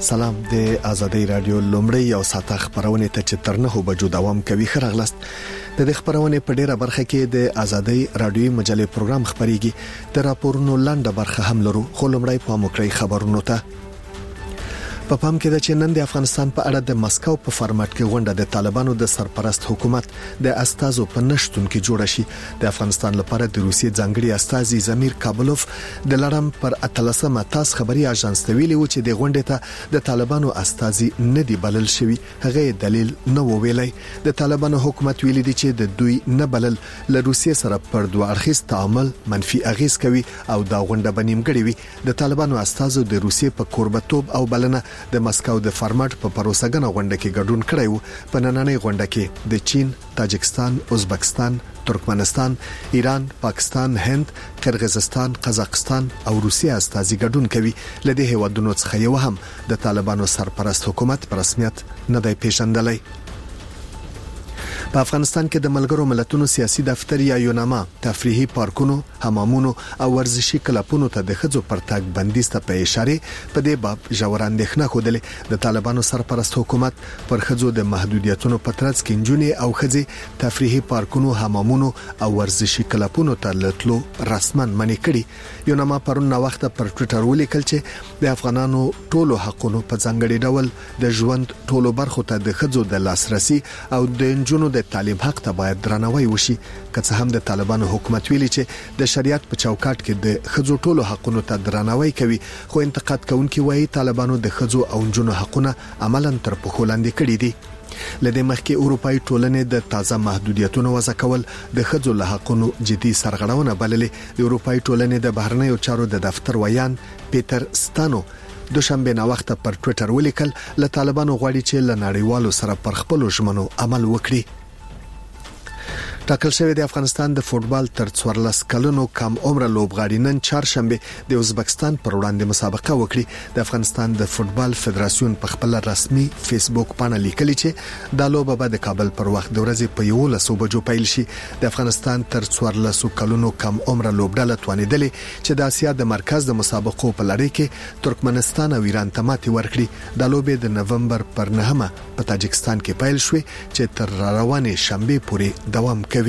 سلام د آزادۍ رادیو لومړی او ساته خبرونه ته چې تر 9 بجو دوام کوي. خرغلست د دې خبرونه په ډیره برخه کې د آزادۍ رادیو مجلې پروګرام خبريږي. د راپورونو لاندې برخه هم لرو، خو لومړی په موکړی خبرونو ته په پام کې ده چې نن د افغانستان په اړه د مسکو په فارمټ کې غونډه د طالبانو د سرپرست حکومت د استازو په نشټون کې جوړه شي. د افغانستان لپاره د روسیې ځانګړي استازي زمیر کابلوف د لړم پر 13 تاس خبري اژانس ته ویلي و چې د غونډې ته د طالبانو استازي نه دی بلل شوی. هغه دلیل نه ویلي. د طالبانو حکومت ویلي دی چې د دوی نه بلل له روسیې سره پر دوه اړخیز تعامل منفي اغیز کوي او دا غونډه بنیمګړې وي. د طالبانو استازو د روسیې په قربتوب او بلنه د مسکو د فارمټ په پروسګنه غونډه کې ګډون کړی وو. په نننۍ غونډه کې د چین، تاجکستان، ازبکستان، ترکمنستان، ایران، پاکستان، هند، قرغیزستان، قزاقستان او روسیه استازي ګډون کوي. لدې هیوادونو څخه یو هم د طالبانو سرپرست حکومت په رسمیت نه دی پیژندلی. په افغانستان کې د ملګرو ملتونو سیاسي دفتر یا یوناما تفریحي پارکونو، حمامونو او ورزشي کلبونو ته د خځو پرتګ بندیز ته په اشاره په دې باب ژور اندېښنه خوده. د طالبانو سرپرست حکومت پر خځو د محدودیتونو په ترڅ کې جنونی او خځې تفریحي پارکونو، حمامونو او ورزشي کلبونو ته لټلو رسمن منې کړي. یوناما پرون نو وخت پر ټوئیټر ولیکل چې د افغانانو ټولو حقوقو په ځانګړي ډول د ژوند ټولو برخو ته د خځو د لاسرسي او د جنونو د تعلیم حق ته باید درناوی وشي. که څه هم د طالبانو حکومت ویلي چې د شریعت په چوکاټ کې د خځو ټولو حقوقو ته درناوی کوي، خو انتقاد کوونکي وایي طالبانو د خځو او جنونو حقونه عملاً تر پښو لاندې کړي دي. لدې مخکې اروپאי ټولنې د تازه محدودیتونو وضع کول د خځو له حقونو جدي سرغړونه بللې. د اروپאי ټولنې د بهرنیو چارو د دفتر ویان پیټر ستانو دوشنبه نا وخت پر ټوئیټر ولیکل له طالبانو غواړي چې له نړیوالو سره پر خپل ژمنو عمل وکړي. ټاکل شوی د افغانستان د فوتبال تر 14 کلونو کم عمر لوبغاړي نن چهارشنبه د ازبکستان پر وړاندې مسابقه وکړي. د افغانستان د فوتبال فدراسیون په خپل رسمي فیسبوک باندې لیکلي چې د لوبه به د کابل پر وخت د ورځې په 11 بجو پیل شي. د افغانستان تر 14 کلونو کم عمر لوبډله توانیدلې چې د اسیا د مرکز د مسابقو په لړۍ کې ترکمنستان او ایران ته ماتې ورکړي. د لوبې د نومبر پر 9 په تاجکستان کې پیل شوې چې تر روانې شنبه پورې دوام کوي.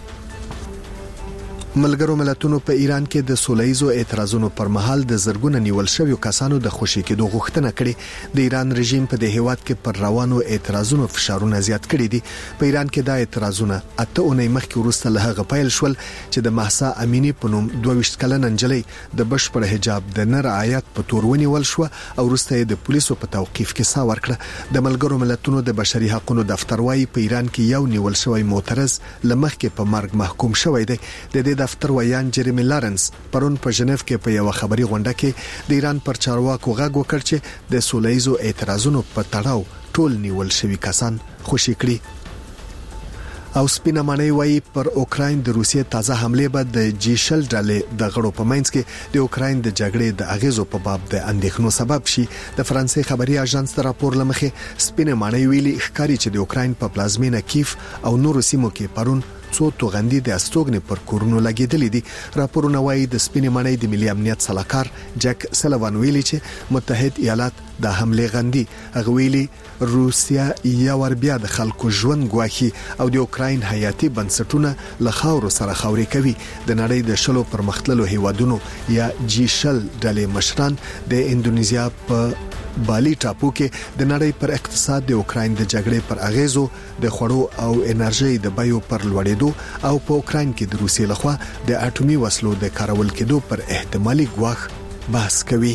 ملګرو ملتونو په ایران کې د سولهیزو اعتراضونو پر مهال د زرګونو نیول شویو کسانو د خوشي کېدو غوښتنه کړې. د ایران رژیم په د هیواد کې پر روانو اعتراضونو فشارونه زیات کړي دي. په ایران کې د اعتراضونو اته اونۍ مخکې وروسته له هغه پیل شول چې د مهسا امینی په نوم 22 کلنه نجلۍ د بشپړ حجاب د نه رعایت په تور ونیول شو او وروسته د پولیسو په توقيف کې سا ورکړه. د ملګرو ملتونو د بشري حقوقو دفتر وايي په ایران کې یو نیول شوی معترض لمخکې په مرګ محکوم شوی دی. د دفتر ویان جریمی لارنس پرون په ژنیف کې په یو خبري غونډه کې د ایران پر چارواکو غږ وکړ چې د سولهیزو اعتراضونو په تړاو ټول نیول شوی کسان خوشي کړي. او سپینه معنی وایي پر اوکراین د روسیې تازه حمله به د جیشل ډلې د غړو په منځ کې د اوکراین د جګړې د اغیزو په باب د اندېښنو سبب شي. د فرانسې خبري اژانس د راپور لمخې سپینه معنی ویلي ښکاری چې د اوکراین په پلازمینه کیف او نورو سیمو کې پرون څو توغندي د استوګنې پر کورونو لګیدلې دي. راپورونه وایي د سپینې معنی د ملي امنیت سلاکار جک سلوان ویلي چې متحد ایالات د حمله غندي. هغه ویلي روسیا یو ور بیا د خلکو ژوند ګواخي او د اوکراین حیاتي بنسټونه له خاورو سره خاوري کوي. د نړۍ د شلو پرمختللو هیوادونو یا جیشل ډلې مشران د اندونیزیا په بالی ټاپو کې د نړۍ پر اقتصاد د اوکراین د جګړې پر اغیزو، د خوړو او انرژي د بیو پر لوړېدو او په اوکراین کې د روسیې لخوا د اټومي وسلو د کارول کېدو پر احتمالي ګواښ بحث کوي.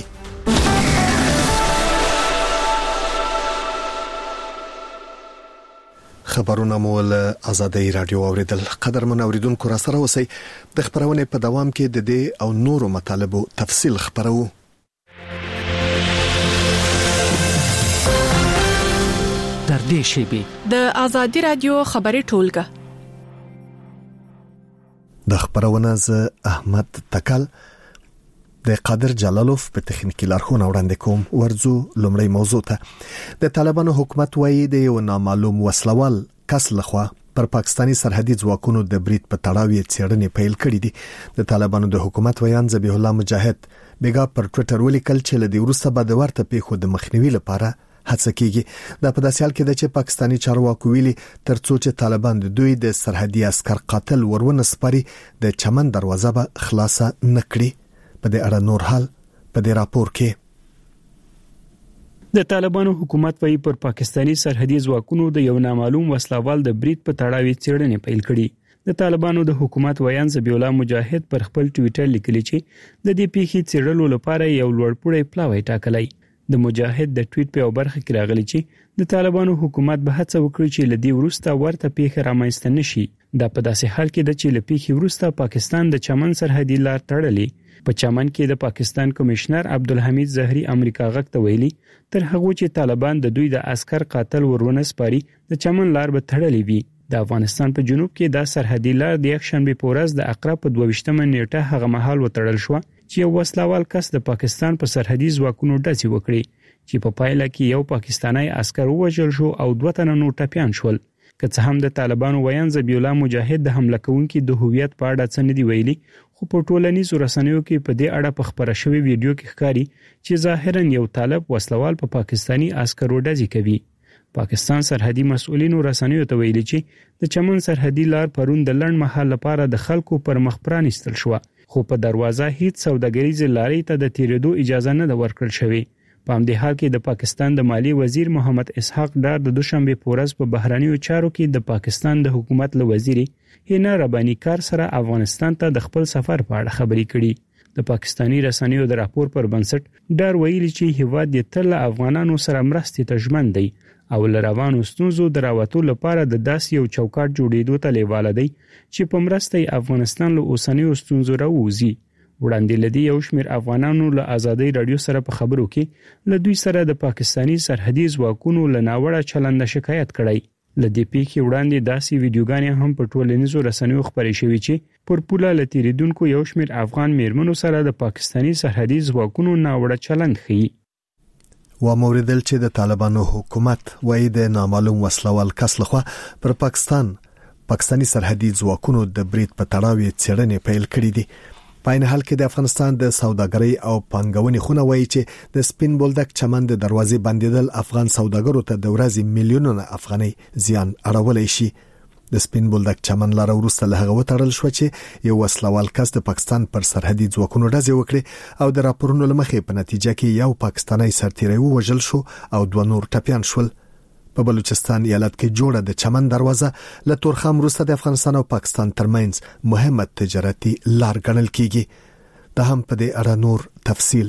خبرونه مول آزادۍ رادیو اوریدل. قدرمن اوریدونکو را سره اوسئ. د خبرونه په دوام کې د دې او نورو مطالبو تفصیل خبرو. در دې شیبه د آزادۍ رادیو خبري ټولګه د خبرونه ز احمد تکل د قادر جلالوف په تخنیکی لارښوونه وړاندې کوم. ورځو لومړی موضوع ته. د طالبانو حکومت وایي د یو نامعلوم وسلوال کس لخوا پر پاکستاني سرحدي ځواکونو د برید په تړاو یې څېړنې پیل کړې دي. د طالبانو د حکومت ویان ذبیح الله مجاهد بیګا پر ټوئیټر ولیکل چې له دې وروسته به د ورته پیښو د مخنیوي لپاره هڅه کیږي. دا په داسې حال کې ده چې پاکستاني چارواکو ویلي ترڅو چې طالبان د دوی د سرحدي عسكر قاتل ورونه سپاري د چمن دروازه به خلاصه نکړي. په دې اړه نور حال په دې راپور کې د طالبانو حکومت وايي پر پاکستاني سرحدي ځواکونو د یو نامعلوم وسلوال د برید په تړاو څېړنې پیل کړي. د طالبانو د حکومت ویان ذبیح الله مجاهد پر خپل ټوئیټر لیکلي چې د دې پیښې څېړلو لپاره یو لوړپوړی پلاوی ټاکلی. د مجاهد د ټویټ په برخه کې راغلی چې د طالبانو حکومت به هڅه وکړي چې لدی وروسته ورته پیښه رامنځته نشي. دا په داسې حال کې ده چې لپیښې وروسته پاکستان د چمن سرحدي لار تړلې. په چمن کې د پاکستان کمشنر عبدالحمید زهري امریکا غږ ته ویلي تر هغه چې طالبان د دوی د عسكر قاتل ورونه سپاري د چمن لار به تړلې وي. د افغانستان په جنوب کې د سرحدي لار د یکشنبه په ورځ د اقرا په 22مه نیټه هغه مهال وتړل شو چې یو وسلوال کس د پاکستان په سرحدي ځواکونو ډزې وکړي چې په پایله کې یو پاکستانی عسكر وژل شو او 2 تنه نور ټپيان شول. که څه هم د طالبانو ویان ذبیح الله مجاهد د حمله کوونکو د هویت په اړه څه نه دی ویلي، خو په ټولنیزو رسنیو کې په دې اړه په خبره شوی ویډیو کې ښکاري چې ظاهرا یو طالب وسلوال په پاکستانی عسکرو ډزې کوي. پاکستان سرحدي مسؤلینو رسنیو ته ویلي چې د چمن سرحدي لار پرون د لړ مهال لپاره د خلکو پر مخ پرانیستل شو، خو په دروازه هیڅ سوداګریزه لارې ته د تیریدو اجازه نه ورکړل شوې. په همدې حال کې د پاکستان د مالی وزیر محمد اسحاق ډار د دوشنبه په ورځ په بهرنیو چارو کې د پاکستان د حکومت له وزیري هینا ربانی کار سره افغانستان ته د خپل سفر په اړه خبرې کړي. د پاکستانی رسنیو د راپور پر بنسټ ډار ویلي چې هیواد د تل افغانانو سره مرستې ته ژمن دی او لروانو ستونزو دراوتو لپاره د داسې یو چوکاټ جوړېدو ته لیواله دی چې په مرسته افغانستان له اوسنیو ستونزو راووځي. وړاندې لدی یو شمېر افغانانو له آزادۍ رادیو سره په خبرو کې له دوی سره د پاکستانی سرحدي ځواکونو له ناوړه چلند شکایت کړی. لدی پیښې وړاندې داسې ویډیوګانې هم په ټولنیزو رسنیو خبرې شوې چې پر پوله لتیریدونکو یو شمېر افغان میرمنو سره د پاکستانی سرحدي ځواکونو ناوړه چلند ښيي. و موردل چې د طالبانو حکومت وایي د نامعلوم وسلوال کس لخوا پر پاکستانی سرحدي ځواکونو د برید په تړاو څېړنې پیل کړې دي. په عین حال کې د افغانستان د سوداګرۍ او پانګونې خونه وایي چې د سپین بولدک چمن د دروازې بندیدل افغان سوداګرو ته د ورځې میلیونونه افغانۍ زیان اړولای شي. د سپین بولدک چمن لار وروسته له هغه وتړل شو چې یو وسلوال کس د پاکستان پر سرحدي ځواکونو ډزې وکړي او د راپورونو لمخې په نتیجه کې یو پاکستانی سرتیری وژل شو او 2 نور ټپيان شول. په بلوچستان ایالت کې جوړه د چمن دروازه له تورخم وروسته د افغانستان او پاکستان ترمنځ مهمه تجارتي لار ګڼل کیږي. دا هم په دې اړه نور تفصیل.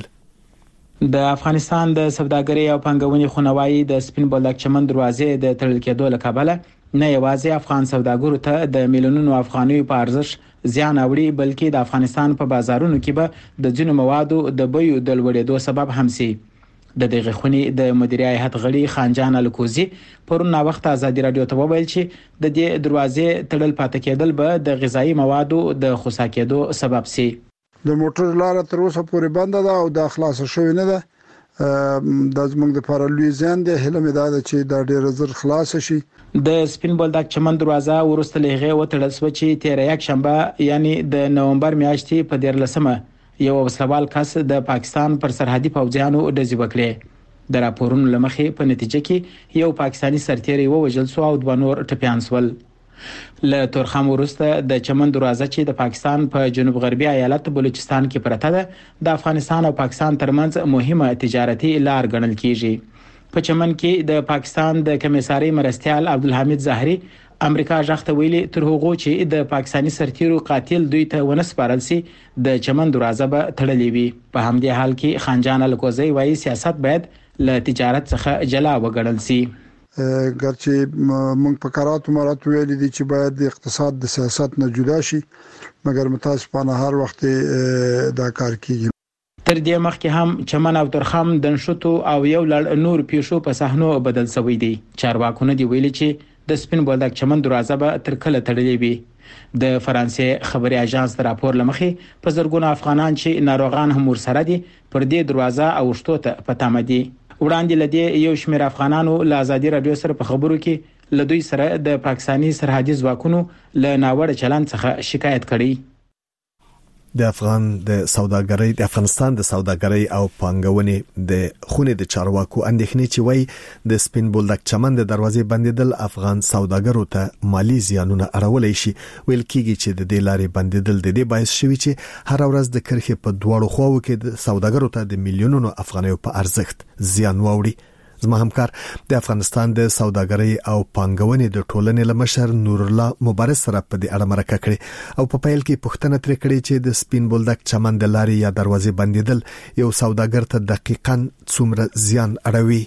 د افغانستان د سوداګرۍ او پانګونې خونوایی د سپین بولدک چمن دروازې د تړل کېدو له کبله نه یوازې افغان سوداګرو ته د میلیونونو افغانیو په ارزښت زیان اوړي، بلکې د افغانستان په بازارونو کې به د ځینو موادو د بیو د لوړېدو سبب هم شي. د دغه خونې د مدیریت هیئت غړي خانجان الکوزي پرون وخت آزادي رادیو ته وویل چې د دې دروازې تړل پاتې کېدل به د غذایی موادو د خسا کېدو سبب شي. د موټر لار تر اوسه پورې بند ده او د خلاص شوی نه ده. د زمونږ د پارلوي ځان د هلم ده چې دا ډېر زر خلاص شي. د سپین بولدک چمن دروازه ورسته لغه وتړل شو چې 13 شنبه یعنی د نومبر میاشتې په 14مه یو وسلوال کس د پاکستان پر سرحدي پوځیانو ډزې وکړې. د راپورونو لمخې په نتیجه کې یو پاکستانی سرتیری وژل شو او 2 نور ټپيان شول. له تورخم وروسته د چمن دروازه چې د پاکستان په جنوب غربي ایالت بلوچستان کې پرته ده د افغانستان او پاکستان ترمنځ مهمه تجارتي لار ګڼل کیږي. په چمن کې د پاکستان د کمیساري مرستيال عبدالحمید زهري امریکا ځخته ویلي تر هغه چې د پاکستانی سرتیرو قاتل دوی ته ونسپارل سي د چمن دروازه به تړلې وي. په همدې حال کې خانجان الکوزي وايي سیاست باید له تجارت څخه جلا وګڼل سي. ګرچې موږ په قرارات مرات ویلي دي چې باید د اقتصاد د سیاست نه جدا شي، مګر متاسفانه هر وخت دا کار کیږي. تر دې مخکې هم چمن او تورخم د نشټو او یو لړ نور پیښو په صحنو بدل شوی دي. چارواکونه دی ویلي چې د سپین بولدک چمن دروازه به تر کله تړلې وي. د فرانسې خبري اژانس د راپور لمخې په زرګونو افغانان چې ناروغان هم ورسره دي پر دې دروازه او شتو ته پټامه دي. وړاندې لدی یو شمېر افغانانو له آزادي رادیو سره په خبرو کې لدوی سره د پاکستاني سرحدي ځواکونو له ناوړه چلند څخه شکایت کړی. د افغانستان د سوداګرۍ او پانګونې د خونې د چارواکو اندېښنې چې وای د سپین بولدک چمن د دروازې بندیدل افغان سوداګرو ته مالی زیانونه اړولای شي. ویل کیږي چې د دې لارې بندیدل د دې باعث شوی چې هر ورځ د کرخې په دواړو خواو کې د سوداګرو ته د میلیونونو افغانیو په ارزښت زیان واوړي. زما همکار د افغانستان د سوداګرۍ او پانګونې د ټولنې لمشر نور الله مبارز سره په دې اړه مرکه کړې او په پیل کې پوښتنه ترې کړې چې د سپین بولدک چمن د لارې یا دروازې بندیدل یو سوداګر ته دقیقاً څومره زیان اړوي.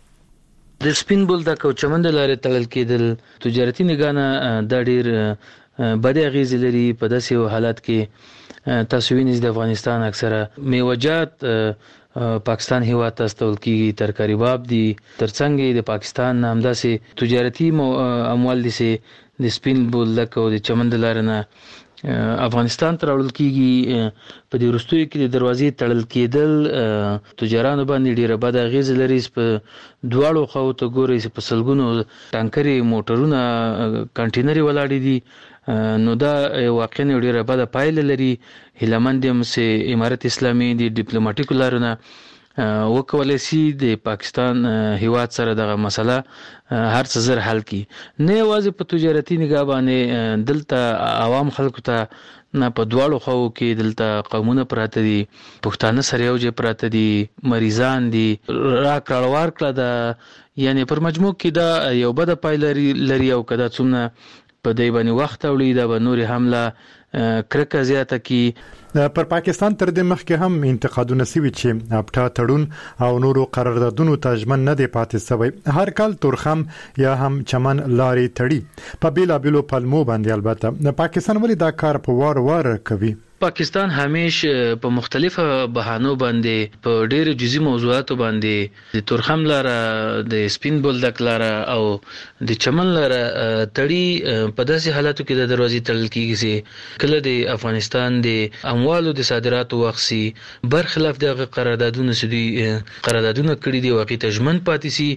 د سپین بولدک او چمن د لارې تړل کېدل تجارتي نگانه د ډیر بد اغیز لري. په داسې حالات کې تاسو وینئ د افغانستان اکثره میوجات پاکستان هیواد ته استول کیږي، ترکاری باب دي، ترڅنګ د پاکستان همداسې تجارتي اموال دي چې د سپین بولدک او د چمن د لارې نه افغانستان ته راوړل کیږي. په دې وروستیو کې د دروازې تړل کېدل تجارانو باندې ډیره بد اغیز لري. په دواړو خواو ته ګورئ چې په سلګونو ټانکرې موټرونه کنټینري ولاړ دي، نو دا واقعا ډیره بد پایله لري. هیلمند هم چې امارت اسلامي د ډیپلوماټیکو لارو نه وکولای شي د پاکستان هیواد سره دغه مسله هر څه زر حل کی، نه یوازې په تجارتي نگاه باندې دلته عوام خلکو ته نه په دواړو خواو کې دلته قومونه پراته دي، پښتانه سره یو ځای پراته دي، مریضان دي، راکړه ورکړه ده، یعنی پر مجموع کې دا یو بد پایله لري. او کدا څومره په دې باندې وخت اوړي دا به نوري حمله کرکه زیاته کی. پر پاکستان تر دې مخکې هم انتقادونه سوي چې اپټا تړون او نورو قراردادونو ته ژمن نه دی پاتې سوی. هر کال تورخم یا هم چمن لارې تړي په بیلابیلو پلمو باندې. البته پاکستان ولې دا کار په وار کوي؟ پاکستان همیش په مختلفه بهانو باندې په ډېر جزئی موضوعاتو باندې د تورخم لاره، د سپین بولدک لاره او د چمن لاره تړي. په داسې حالاتو کې د دروازې تړل کیږي چې کله د افغانستان د اموالو د صادراتو وخصي برخلاف د قراردادونو سدي قراردادونه کړي دي واقعي تجمن پاتې سي،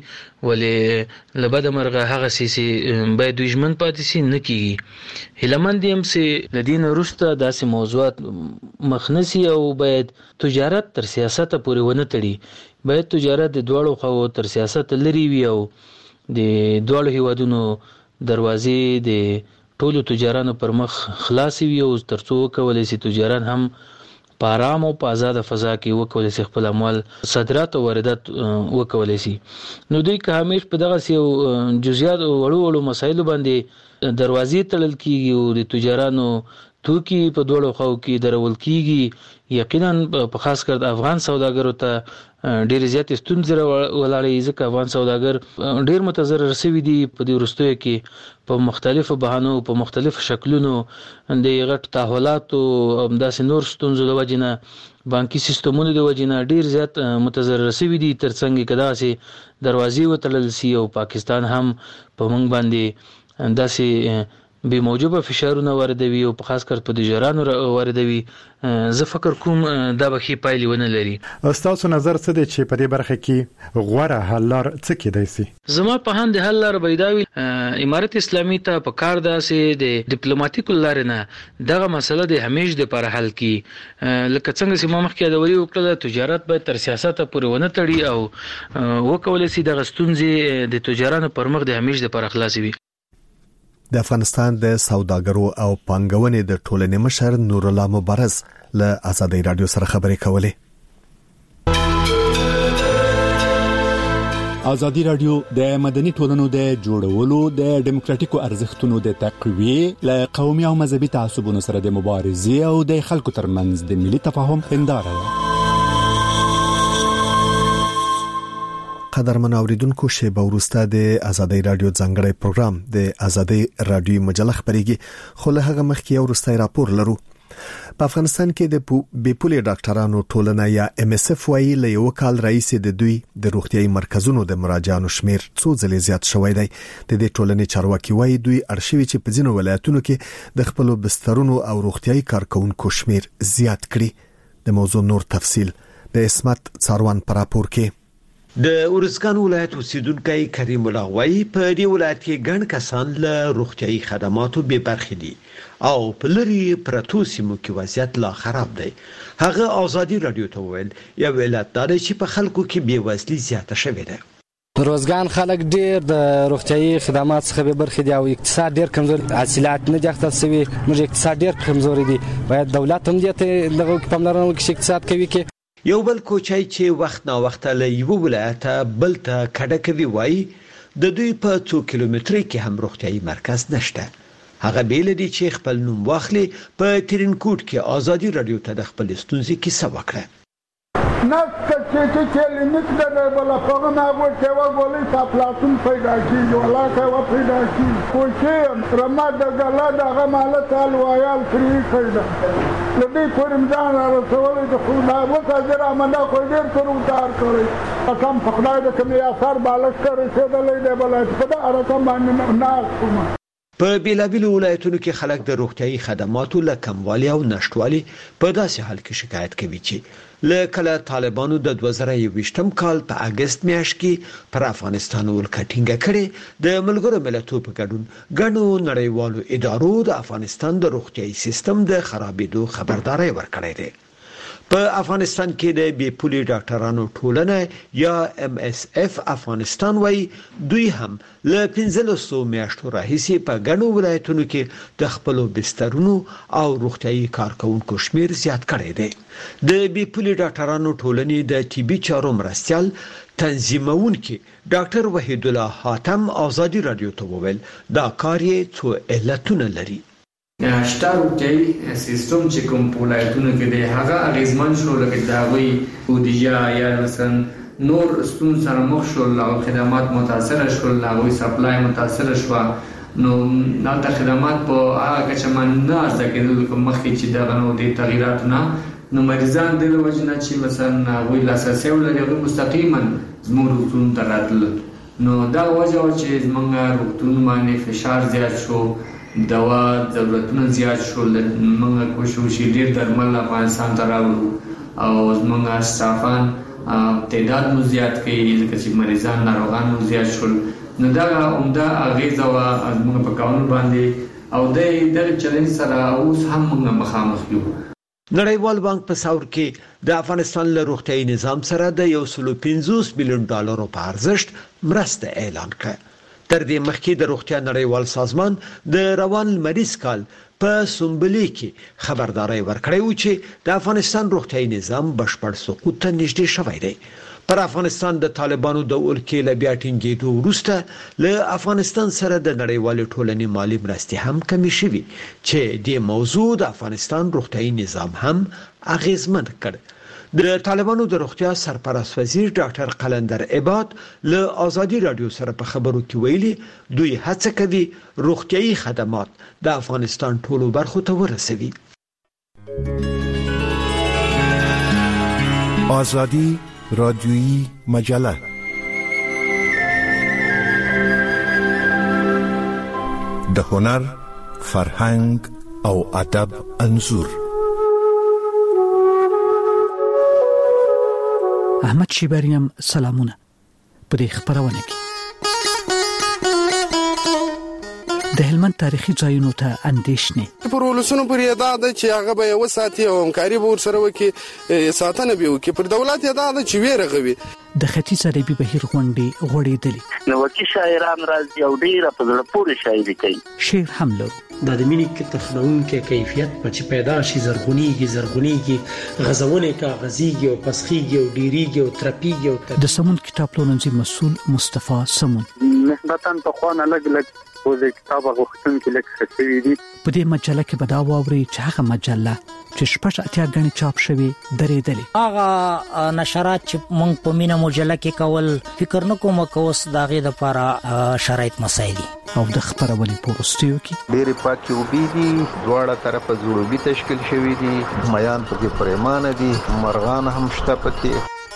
ولې لبد مرغه هغه سي باید دجمن پاتې سي نه کیږي. هیلمند هم سي لدین روسته داسې موضوعات مخنسي او باید تجارت تر سیاست پورې ونه تړي. باید تجارت د دواړو خواو تر سیاست لري وي او د دواړو هیوادونو دروازې د ټولو تجارانو پر مخ خلاصي وي او ترڅو کولای شي تجاران هم په آرام او په آزاد فضا کې وکولای شي خپل اموال صادرات او واردات وکولای شي. نو دوی که همیش په دغه سیو جزئیات او وړو مسایلو باندې دروازې تړل کیږي او د تجارانو توکي په دوړو خو کې درول کیږي، یقینا په خاص کر د افغان سوداګرو ته ډیر زیات ستونزې ولاړې، ځکه افغان سوداګر ډیر متضرر شوي دي په دې وروستیو کې په مختلفو بهانو په مختلفو شکلونو د غټ تحولات او همداسې نور ستونزو د وجې نه بانکي سیستمونو د وجې نه ډیر زیات متضرر شوي دي. ترڅنګ کدا سي دروازې وتړل سي او پاکستان هم په موږ باندې داسې به موجوده فشارونه واردوي او په خاص کر په تجارانو واردوي. زه فکر کوم دا به خې پایلې ونه لري. تاسو نظر څه دی چې په دې برخه کې غوړه حل لار څه کېدای شي؟ زما په هند حل لار بيداوي امارت اسلامي ته په کار داسې د ډیپلوماټیکو لارې نه دغه مسله د همیش د پر حل کی، لکه څنګه چې ما مخکې دا ویلي وکړه تجارت باید تر سیاست پورې ونه تړي او وکولای شي د غستونځي د تجارانو پر مخ د همیش د پر خلاصي وي. د افغانستان د سوداګرو او پانګونې د ټولنې مشر نور الله مبارز له آزادۍ رادیو سره خبرې کولې. آزادی رادیو د مدني ټولنو د جوړولو د ډیموکراتیکو ارزښتونو د تقویه له قومي او مذهبي تعصبونو سره د مبارزې او د خلکو ترمنځ د ملي تفاهم هنداره ده. قدرمن اوریدونکو شیبه وروسته د آزادۍ رادیو ځانګړی پروګرام د آزادۍ رادیو مجله خبريږي، خو له هغه مخکې یو وروستی راپور لرو. په افغانستان کې د بیپولي ډاکټرانو ټولنه یا MSF وايي له یو کال رئیس د دوی د روغتيایي مرکزونو د مراجعانو شمیر څو ځلې زیات شوی دی. د دې ټولنې چارواکي وايي دوی ارشیوي چې په ځینو ولایتونو کې د خپل بسترونو او روغتيایي کارکونکو شمیر زیات کړي. د موضوع نور تفصیل د اسمت څاروان پر راپور کې. د ورزګان ولایت اوسیدونکو کریم الله وایي په دې ولایت کې ګڼ کسان له روغتيایي خدماتو بې برخې دي او په لري پرتو سیمو کې وضعیت لا خراب دی. هغه ازادي رادیو ته وویل یو علت دا دی چې په خلکو کې بېوزلي زیاته شوې ده. روزګان خلک ډیر د روغتيایي خدمات څخه به برخې دي او اقتصاد ډیر کمزور، حاصلات نه دي اخیستل، موږ اقتصاد ډیر کمزور دي. باید دولت هم دې ته دغه پاملرنه وکړي اقتصاد کوي کې. یو بل کوچای چې وخت نا وخت له یو ولایت بل ته کډه کوي وایي د دوی په 2 کیلومترۍ کې هم روغتيایي مرکز نشته. هغه بیل دي چې خپل نوم واخلي په ترینکوټ کې ازادي رادیو ته د خپل ستونزې کیسه وکړه. نفس چې لینک د بل په نامه کې وګولې تاسو پیدا کیږي ولا کوي پیدا کیږي کوشي رماد د غلا دغه مالت الویال فری پیدا لدی پرمدان رسول د خدا وکړه امنه خو دې تر وتار کړی کم فقدای د کمی اثر بالښت رسیدلې د بل په اړه باندې نه کوم. په بیلابیلو ولایتونو کې خلک د روغتيایي خدماتو له کموالي او نشټوالي په داسې حال کې شکایت کوي چې لکه طالبانو د 2021م کال په اگست میاشت کې پر افغانستان ولکټینګ کړي د ملګرو ملتونو په ګډون غنو نړیوالو ادارو د افغانستان د روغتيایي سیستم د خرابېدو خبرداري ورکړې ده. په افغانستان کې د بي پولي ډاکټرانو ټولنه یا MSF افغانستان وایي دوی هم له 1500 میاشتو راهیسې په غنو ولایتونو کې د خپل بسترونو او روغتيایي کارکونکو شمیر زیات کړی دی. د بي پولي ډاکټرانو ټولنې د طبي چارو مرستيال تنظیمونکي ډاکټر وحید الله حاتم ازادي رادیو ته وویل دا کار یې څو علتونه لري. شتارو کې سیستم چې کوم ولایتونو کې دی هغه اغیزمن شو لکه دا وی بودیجه یا مثلا نور ستون سره مخ شو او خدمات متاثر شول او سپلای متاثر شو نو دا خدمات په هغه چې من نه ځکه کوم مخکې چې دا غنو دي تغیرات نه نو مریضان د وجنه چې مثلا وی لاساسي ولري مستقیما زموږ تراتل نو دا وجه چې موږ روغتون باندې فشار زیات شو، دوا ضرورتونه زیات شول، موږ کوشش ډیر درمل افغانستان ته راوړو او موږ استافان تعداد مو زیات کړي چې مریضان ناروغان مو زیات شول. نو دا عمده اغیزه وا موږ په قانون باندې او د چیلنج سره اوس هم موږ مخامخ یو. نړیوال بانک په ثور کې د افغانستان له روغتيایي نظام سره د 150 میلیون ډالرو په ارزښت مرسته اعلان کړه. تر دې مخکې د روغتیا نړیوال سازمان د روان مریض کال په سومبلي کې خبرداري ورکړې و چې د افغانستان روغتيایي نظام بشپړ سقوط ته نږدې شوی دی. پر افغانستان د طالبانو د ولکې له بیا ټینګېدو وروسته له افغانستان سره د نړیوال ټولنې مالی مرستې هم کمې شوې چې د موضوع د افغانستان روغتيایي نظام هم اغیزمن کړ. د طالبانو د روغتیا سرپرست وزیر ډاکټر قلندر عباد له ازادي رادیو سره په خبرو کې ویلي دوی هڅه کوي روغتيایي خدمات د افغانستان ټولو برخو ته ورسوي. ازادي رادیویی مجله د هنر، فرهنګ او ادب انځور. احمد شیبریم سلامونه په دې خبرونه کې د هلمند تاریخي ځایونو ته اندېښنې پر ولسونو پر ادا ده چې هغه به وساتي او همکاري به ورسره وکړي، ساتنه به وکړي. پر دولت ادا ده چې ویرغوي. د ختیځ عربي بهیر غونډې غوړېدلې نو وکی شاعران راځي او ډیره په زړه پورې شاعري کوي. شعر هم لرو د مینې کې تخلونکې کیفیت په چې پیدا شي زرغونیږي غزونه کاغذیږي او پسخیږي او ډیریږي او ترپیږي. د سمون کتاب پلورنځي مسؤل مصطفی سمون نسبتاً په خوانه لګ او د کتاب غوښتونکو لکه څه دي. په دې مجله کې به دا واوري چې هغه مجله چې شپږ اتیا غني چاپ شوی درېدلې هغه نشرات چې مونږ په مینا مجله کې کول فکر نکوم کوس داغه د لپاره شرایط مسایل او د خبرونې پوسټیو کې ډېر پاکي وبې دي، دواړه طرفه جوړوبي تشکیل شوی دي، میان پکې پرېمانه دي، مرغان هم شته پکې.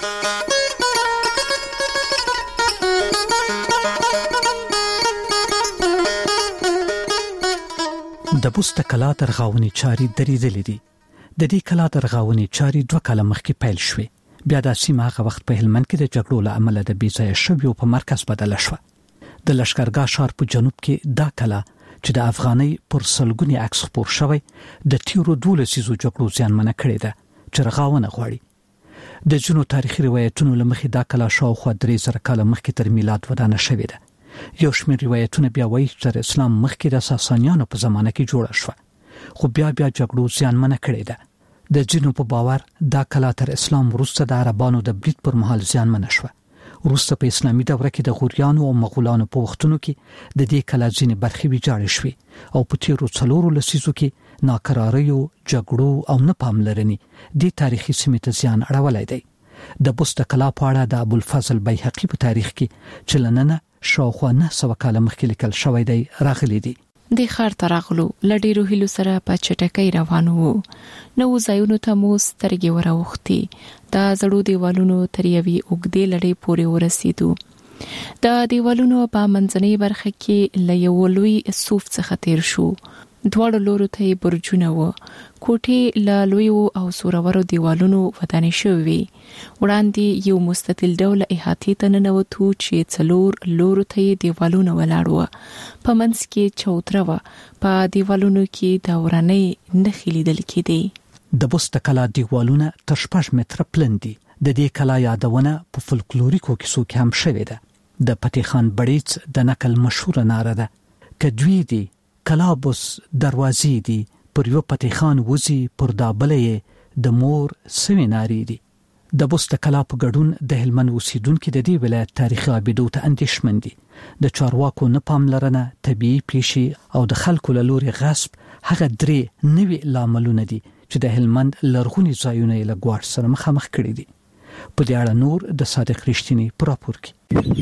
د بوست کلا ترغاونې چاري درېدلې دي. د دې کلا ترغاونې چاري 2 کال مخکې پیل شوې بیا د سیمه هغه وخت په هلمند کې د جګړو له امله د بیځایه شویو په مرکز بدل شو. د لشکرګاه ښار په جنوب کې دا کلا چې د افغاني پر سلګونی عکس خپور شوی د تیرو 12 جګړو ځانمنه کړې ده چې رغاونه غواړي. د جنو تاریخي روایتونو لمخې دا کلا شاوخوا 3000 کال مخکې تر میلاد ودانه شوې ده. یو شمېر روایتونه بیا وایي چې اسلام مخکې د ساسانیانو په زمانه کې جوړه شوه، خو بیا جګړو ځانمنه کړې ده. د جنو په باور دا کلا تر اسلام وروسته د عربانو د برید پر مهال ځانمنه شوه. وروسته په اسلامي دوره کې د غوریانو او مغولانو په وختونو کې د دې کلا ځینې برخې ویجاړې شوې او په تیرو 4 لسیزو کې ناکراریو، جګړو او نه پاملرنې د تاریخي سیمې ته زیان اړولی دی. د بست کلا په اړه د ابوالفضل بیهقي په تاریخ کې چې لننه شاوخوا 900 کال مخکې لیکل شوی دی راغلی دی. د خار ترغلو لډیرو هلو سره په چټکۍ روانو وو. نو ځایونو ته مو سترګې وراوختي. دا زړو دیوالونو تر یوې اوږدې لړۍ پورې ورسېدو. د دیوالونو په منځنۍ برخه کې له یو لوی صوف څخه تیر شو. دواړو لورو ته برجونه وو. کوټې له لویو او سورورو دیوالونو ودانې شوې. وړاندې یو مستطیل ډول احاطې ته ننوتو چې 4 لورو ته دیوالونه ولاړ وو. په منځ کې چوتره وه. په دیوالونو کې د ورانۍ نښې لیدل کېدې. د بست کلا دیوالونه تر 6 متره پلن دي. د دې کلا یادونه په فولکلوریکو کیسو کې هم شوې ده. د فتح خان بړیڅ د نقل مشهور ناره ده: کدوی دی کلابوس دروازې دي، پر یو فتح خان وزي پر دابلې د مور سویناری دي. د بست کلا په ګډون د هلمند اوسیدونکو د دې ولایت تاریخي ابیدو ته اندېښمن دي. د چارواکو نه پاملرنه، طبيعي پیښې او د خلکو له لوري غصب هغه 3 نوي لاملونه دي چې د هلمند لرغونی ځایونه له ګواښ سره مخامخ کړي دي. په دې اړه نور د صادق رښتینی په راپور کې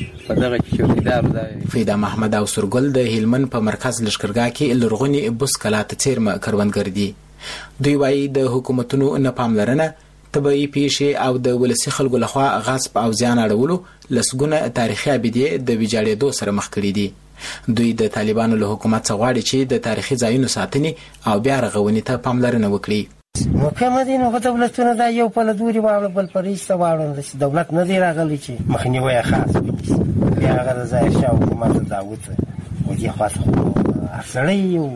فیدا محمد او سرګل د هلمند په مرکز لشکرګاه کې لرغونی بوس کلا ته چیرمه کروندګر دي. دوی وايي د حکومتونو نه پاملرنه، طبيعي پیښې او د ولسی خلکو لخوا غصب او زیان اړولو لسګونه تاریخي ابیدې د ویجاړېدو سره مخ کړي دي. دوی د طالبانو له حکومت څخه غواړي چې د تاریخي ځایونو ساتنې او بیا رغونې ته پاملرنه وکړي. نو کومه دي نو دولتونه دا یو په لدوري واړه بل پرېسته واړه دولت نه دی راغلی چې مخنیوي خاص وکړي. بیا هغه ځای شاو حکومت داوت او دې خاص اصلي یو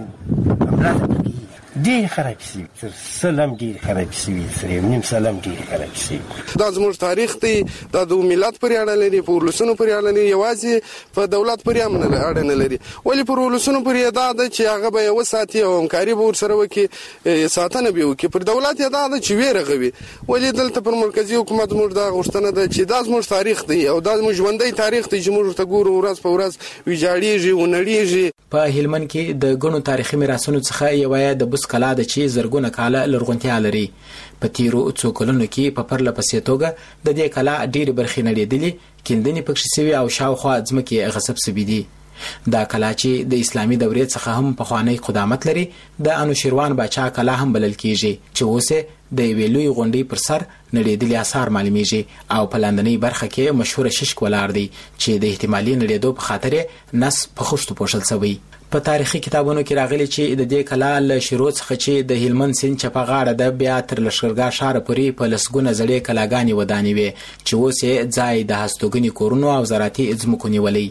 املاک ډیر خراب شي. سلام ډیر خراب شي. نیم سلام ډیر خراب شي. دا زموږ تاریخ دی. دا د ملت پر اړه لري، په ولسونو پر اړه لري، یوازې په دولت پر اړه نه لري. ولی پر ولسونو پر اړه ده چې هغه به وساتي او همکاري به ورسره وکړي، ساتنه به وکړي. پر دولت اړه ده چې ویرغوي. ولی دلته پر مرکزی حکومت موږ دا غوښتنه ده چې دا زموږ تاریخ دی او دا زموږ ژوندۍ تاریخ دی چې موږ ته ګورو ورځ په ورځ ویجاړیږي او نړیږي. په هلمند کې د غنو تاریخي میراثونو څخه یو د بوس کلا د چې زرګونه کاله لرغونتیا لري. په تیرو 2 کلونو کې په پرله پسې توګه د دې کلا ډېر برخې نړېدلې، کیندنې پکې شوي او شاوخوا ځمکې غصب شوي دي. دا کلا چې د اسلامي دورې څخه هم پخوانی قدامت لري، د انوشیروان باچا کلا هم بلل کیږي چې اوسه د یوې لوی غونډۍ پر سر نړېدلي آثار معلومیږي او په لاندنۍ برخه کې مشهور ششک ولاړ دی چې د احتمالي نړېدو په خاطر نس په خښتو پوښل شوی. په تاریخي کتابونو کې راغلي چې د دې کلا له شروع څخه چې د هلمند سیند چپه غاړه د بیا تر لشکرګاه ښار پورې په لسګونه زړې کلاګانې ودانې وې چې اوس یې ځای د هستوګنې کورونو او زراعتي ځمکو نیولی.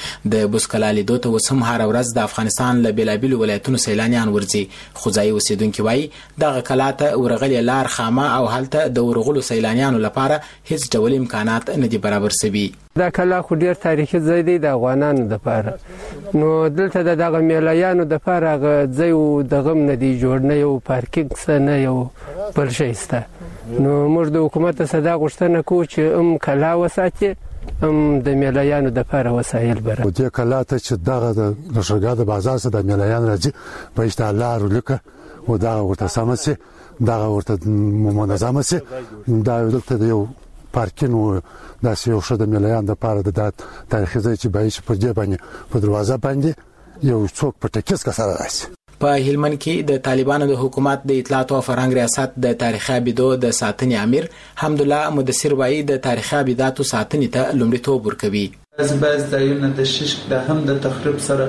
د بوس کلا لیدو ته اوس هم هره ورځ د افغانستان له بېلابېلو ولایتونو سیلانیان ورځي، خو ځایي اوسېدونکي وایي دغه کلا ته ورغلې لار خامه او هلته د ورغلو سیلانیانو لپاره هیڅ ډول امکانات نه دي برابر شوي. دا کلا خو ډیر تاریخي ځای دی د افغانانو دپاره. نو دلته د دغه میلایانو دپاره هغه ځای دغه هم نه دی جوړ، نه یو پارکینګ شته نه یو بل شی شته. نو موږ د حکومت څخه دا غوښتنه کوو چې هم کلا وساتي هم د میلایانو دپاره وسایل برابر. دې کلا ته چې دغه د لشکرګاه د بازار څخه د میلایان راځي په اشتها لار ولیکه او دغه ورته سمه شي، دغه ورته منظمه شي. دا دلته د یو پارکینګ و داسې یو ښه د میلایان دپاره د تاریخي ځای چې باید چې پر دې باندې په دروازه باندې یو څوک په ټکس کې سره راشي. په هلمند کې د طالبانو د حکومت د اطلاعات او فرهنګ ریاست د تاریخي ابیدو د ساتنې امیر حمدالله مدثر وایي د تاریخي ابیداتو ساتنې ته لومړیتوب ورکوي. بعض ځایونه د ششک د هم د تخریب سره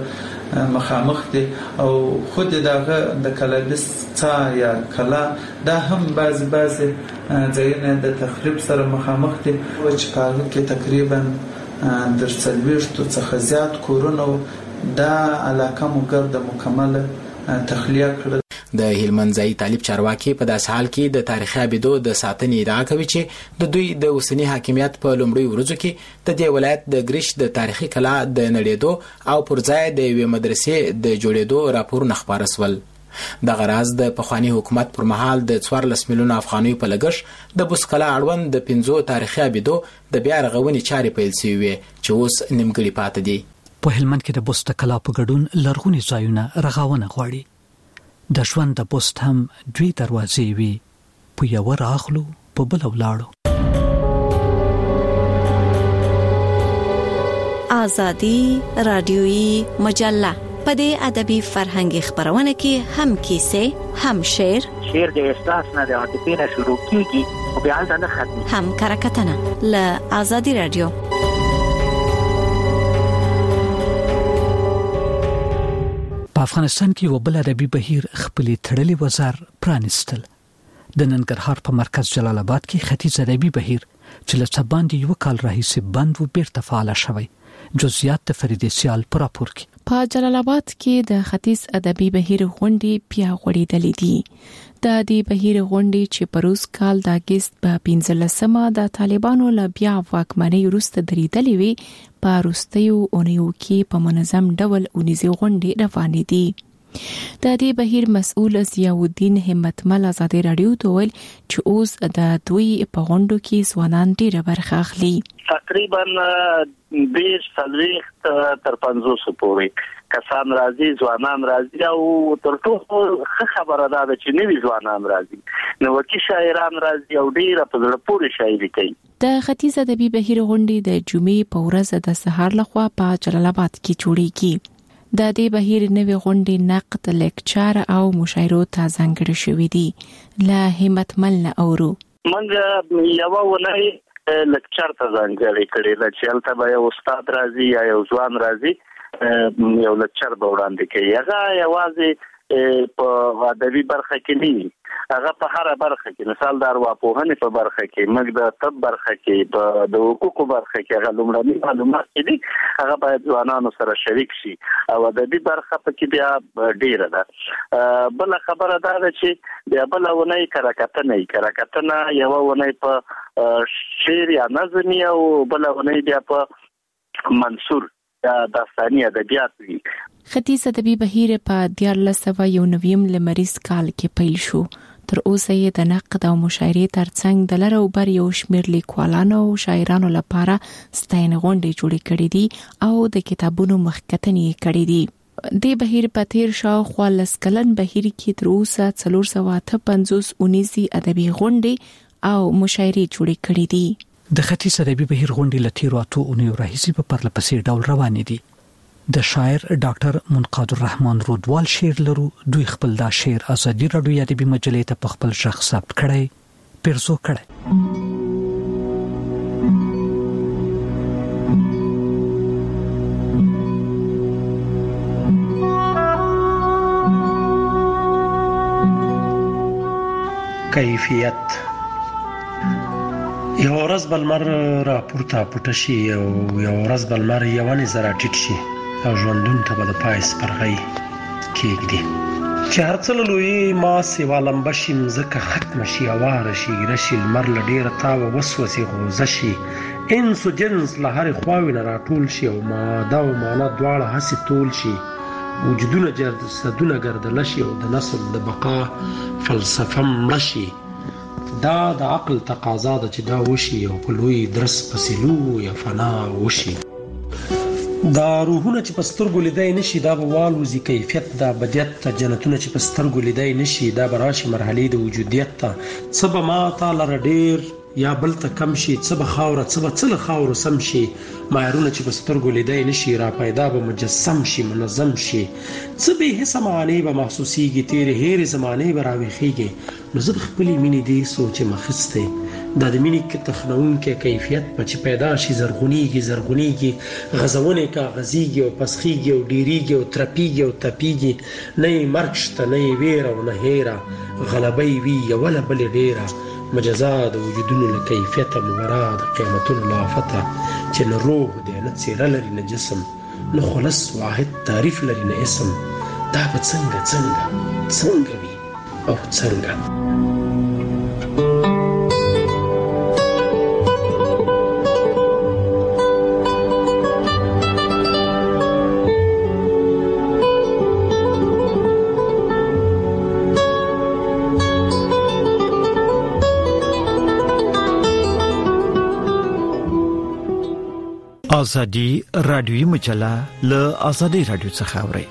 مخامخ دي او خود دغه د کلابس څا یا کلا دا هم بعض ځایونه د تخریب سره مخامخ دي. چې کال کې تقریبا در 40 څخه زیات کورونه دا علاقه مګرد مکمل تخلیه کړل. د هلمند ځای طالب چارواکي په داس حال کې د تاریخي ابیدو د ساتنې ادعا کوي چې د دوی د اوسنی حاکمیت په لومړي ورځو کې د دې ولایت د ګریش د تاریخي کلا د نړېدو او پر ځای د یوې مدرسې د جوړېدو راپورونه خپاره سول. دغه راز د پخوانی حکومت پر مهال د 14 میلیون افغانیو په لګښت د بوسکلا اړوند د 15 تاریخي ابیدو د بیا رغونې چارې پیل شوې وي چې اوس نیمګړي پاتې دي. په هلمند کې د بوست کلا په ګډون لرغوني ځایونه رغاونه غواړي. د ژوند د بوست هم دوی دروازې وي، په یو راغلو په بل ولاړو. آزادی رادیویی مجله په دې ادبي فرهنګي خبرونه کې هم کیسې، هم شعر د احساس نه د عاطفې نه شروع کیږي او بیا نه ختمي، هم کرکټنه له آزادی رادیو. په افغانستان کې وبل ادبي بهیر خپل تړلي وزار پرانستل. د ننګرهار په مرکز جلال آباد کې ختیځ ادبي بهیر چې له څه باندې یو کال راهیسې بند و بیرته فعال شوی. جزئیات د فرید سیال پر راپور کې. په جلال آباد کې د ختیځ ادبي بهیر غونډې بیا غوړېدلې دي. د دې بهیر غونډې چې پروس کال د اگست په 15مه د طالبانو له بیا واکمنۍ وروسته درېدلې وي، په وروستیو اونیو کې په منظم ډول اونیزې غونډې روانې دي. د دې بهیر مسؤل ضیاءالدین همتمل آزادی رادیو ته ویل چې اوس د دوی په غونډو کې ځوانان ډېره برخه اخلي. تقریبا 20 تر 50 پورې کسان راځي، ځوانان راځي او تر ټولو خبره ده چې نوي ځوانان راځي، نو وکي شاعران راځي او ډېر په زړه پورې شاعري کوي. د ختیځ ادبي بهیر غونډې د جمعې په ورځ د سهار لخوا په جلال آباد کې جوړیږي. د دې بهیر نوې غونډې نقد، لیکچر او مشاعرو ته ځانګړي شوې دي. له همتمل نه اورو موږ یو ونای لیکچر ته ځانګړي کړی دا چې البته به یو استاد راځي یا یو ځوان راځي یو لیکچر به وړاندې کوي. هغه یوازې په ادبي برخه کې نه، هغه په هر برخه کې، مثال د ارواپوهنې په برخه کې، موږ د طب برخه کې، د حقوقو برخه کې هغه لومړني معلومات دي هغه باید ځوانانو سره شریک شي او ادبي برخه پکې بیا ډیره ده. بل خبره دا ده چې بیا بل ونی کرکټنه یو ونی په شعر یا نظم او بل ونی بیا په منثور داستاني ادبیات وي. ختیځ ادبي بهیر په 1991 لمریز کال کې پیل شو. تر اوسه یې د نقد او مشاعرې ترڅنګ د لر او بر یو شمېر لیکوالانو او شاعرانو لپاره ستاینه غونډې جوړې کړې دي او د کتابونو مخکتنې کړې دي. د بهیر په تیر شاوخوا لس کلن بهیر کې تر اوسه 458 اونیزي ادبي غونډې او مشاعرې جوړې کړې دي. د ختیځ ادبي بهیر غونډې له تیرو 8 اونیو راهیسې په پرلپسې ډول روانې دي. د شاعر ډاکټر منقاد الرحمن رودوال شعر لرو، دوی خپل دا شعر آزادی رادیو ادبي مجلې ته په خپل شخص ثبت کړی، پیرزو کړی. کیفیت یو ورځ بلمر را پورته پټه شي او یو ورځ بلمر یوانې زره ټیټ شي او ژوندون ته به د پای سپرغۍ کېږدي چې هر څه له لویې ما سیوا لمبه شي مځکه ختمه شي هواره شي ږیره شي لمر له ډېره تاوه وسوسې غوزه شي انس و جنس له هرې خواوې نه راټول شي او ماده او معنه دواړه هسې تول شي وجودونه جسدونه ګردله شي او د نسل د بقا فلسفه مړه شي. دا د عقل تقاضا ده چې دا وشي او په لوی درس پسې یا فنا وشي. دا روحونه چې په سترګو لیدای نشي دا به والوزي کیفیت دا بدیت ته، جنتونه چې په سترګو لیدای نشي دا به راشي مرحلې د وجودیت ته. څه به ما تا لره ډېر یا بل ته کم شي، څه به خاوره څه به څه له خاورو سم شي، معیارونه چې په سترګو لیدای نشي را پیدا به مجسم شي منظم شي. څه به حسه معانې به محسوسیږي، تیرې هېرې زمانې به راویښیږي. نو زه به خپلې مینې دې سوچ یم اخیستی دا د مینې تخنونکی کیفیت به چې پیدا شي زرغونیږي غزونې کاغذیږي او پسخیږي او ډیریږي او ترپیږي او تپیږي. نه یې مرګ شته، نه یې ویره او نه هیره، غلبه یې وي یوله بلې ډیره، مجزا د وجودونو له کیفیته لورا د قیامتونو له آفته چې نه روح دی نه څیره لري نه جسم نه خلص واحد تعریف لري نه اسم دا به څنګه وي او څنګه ازادي رادیوي مجله له ازادي رادیو څخه اوري.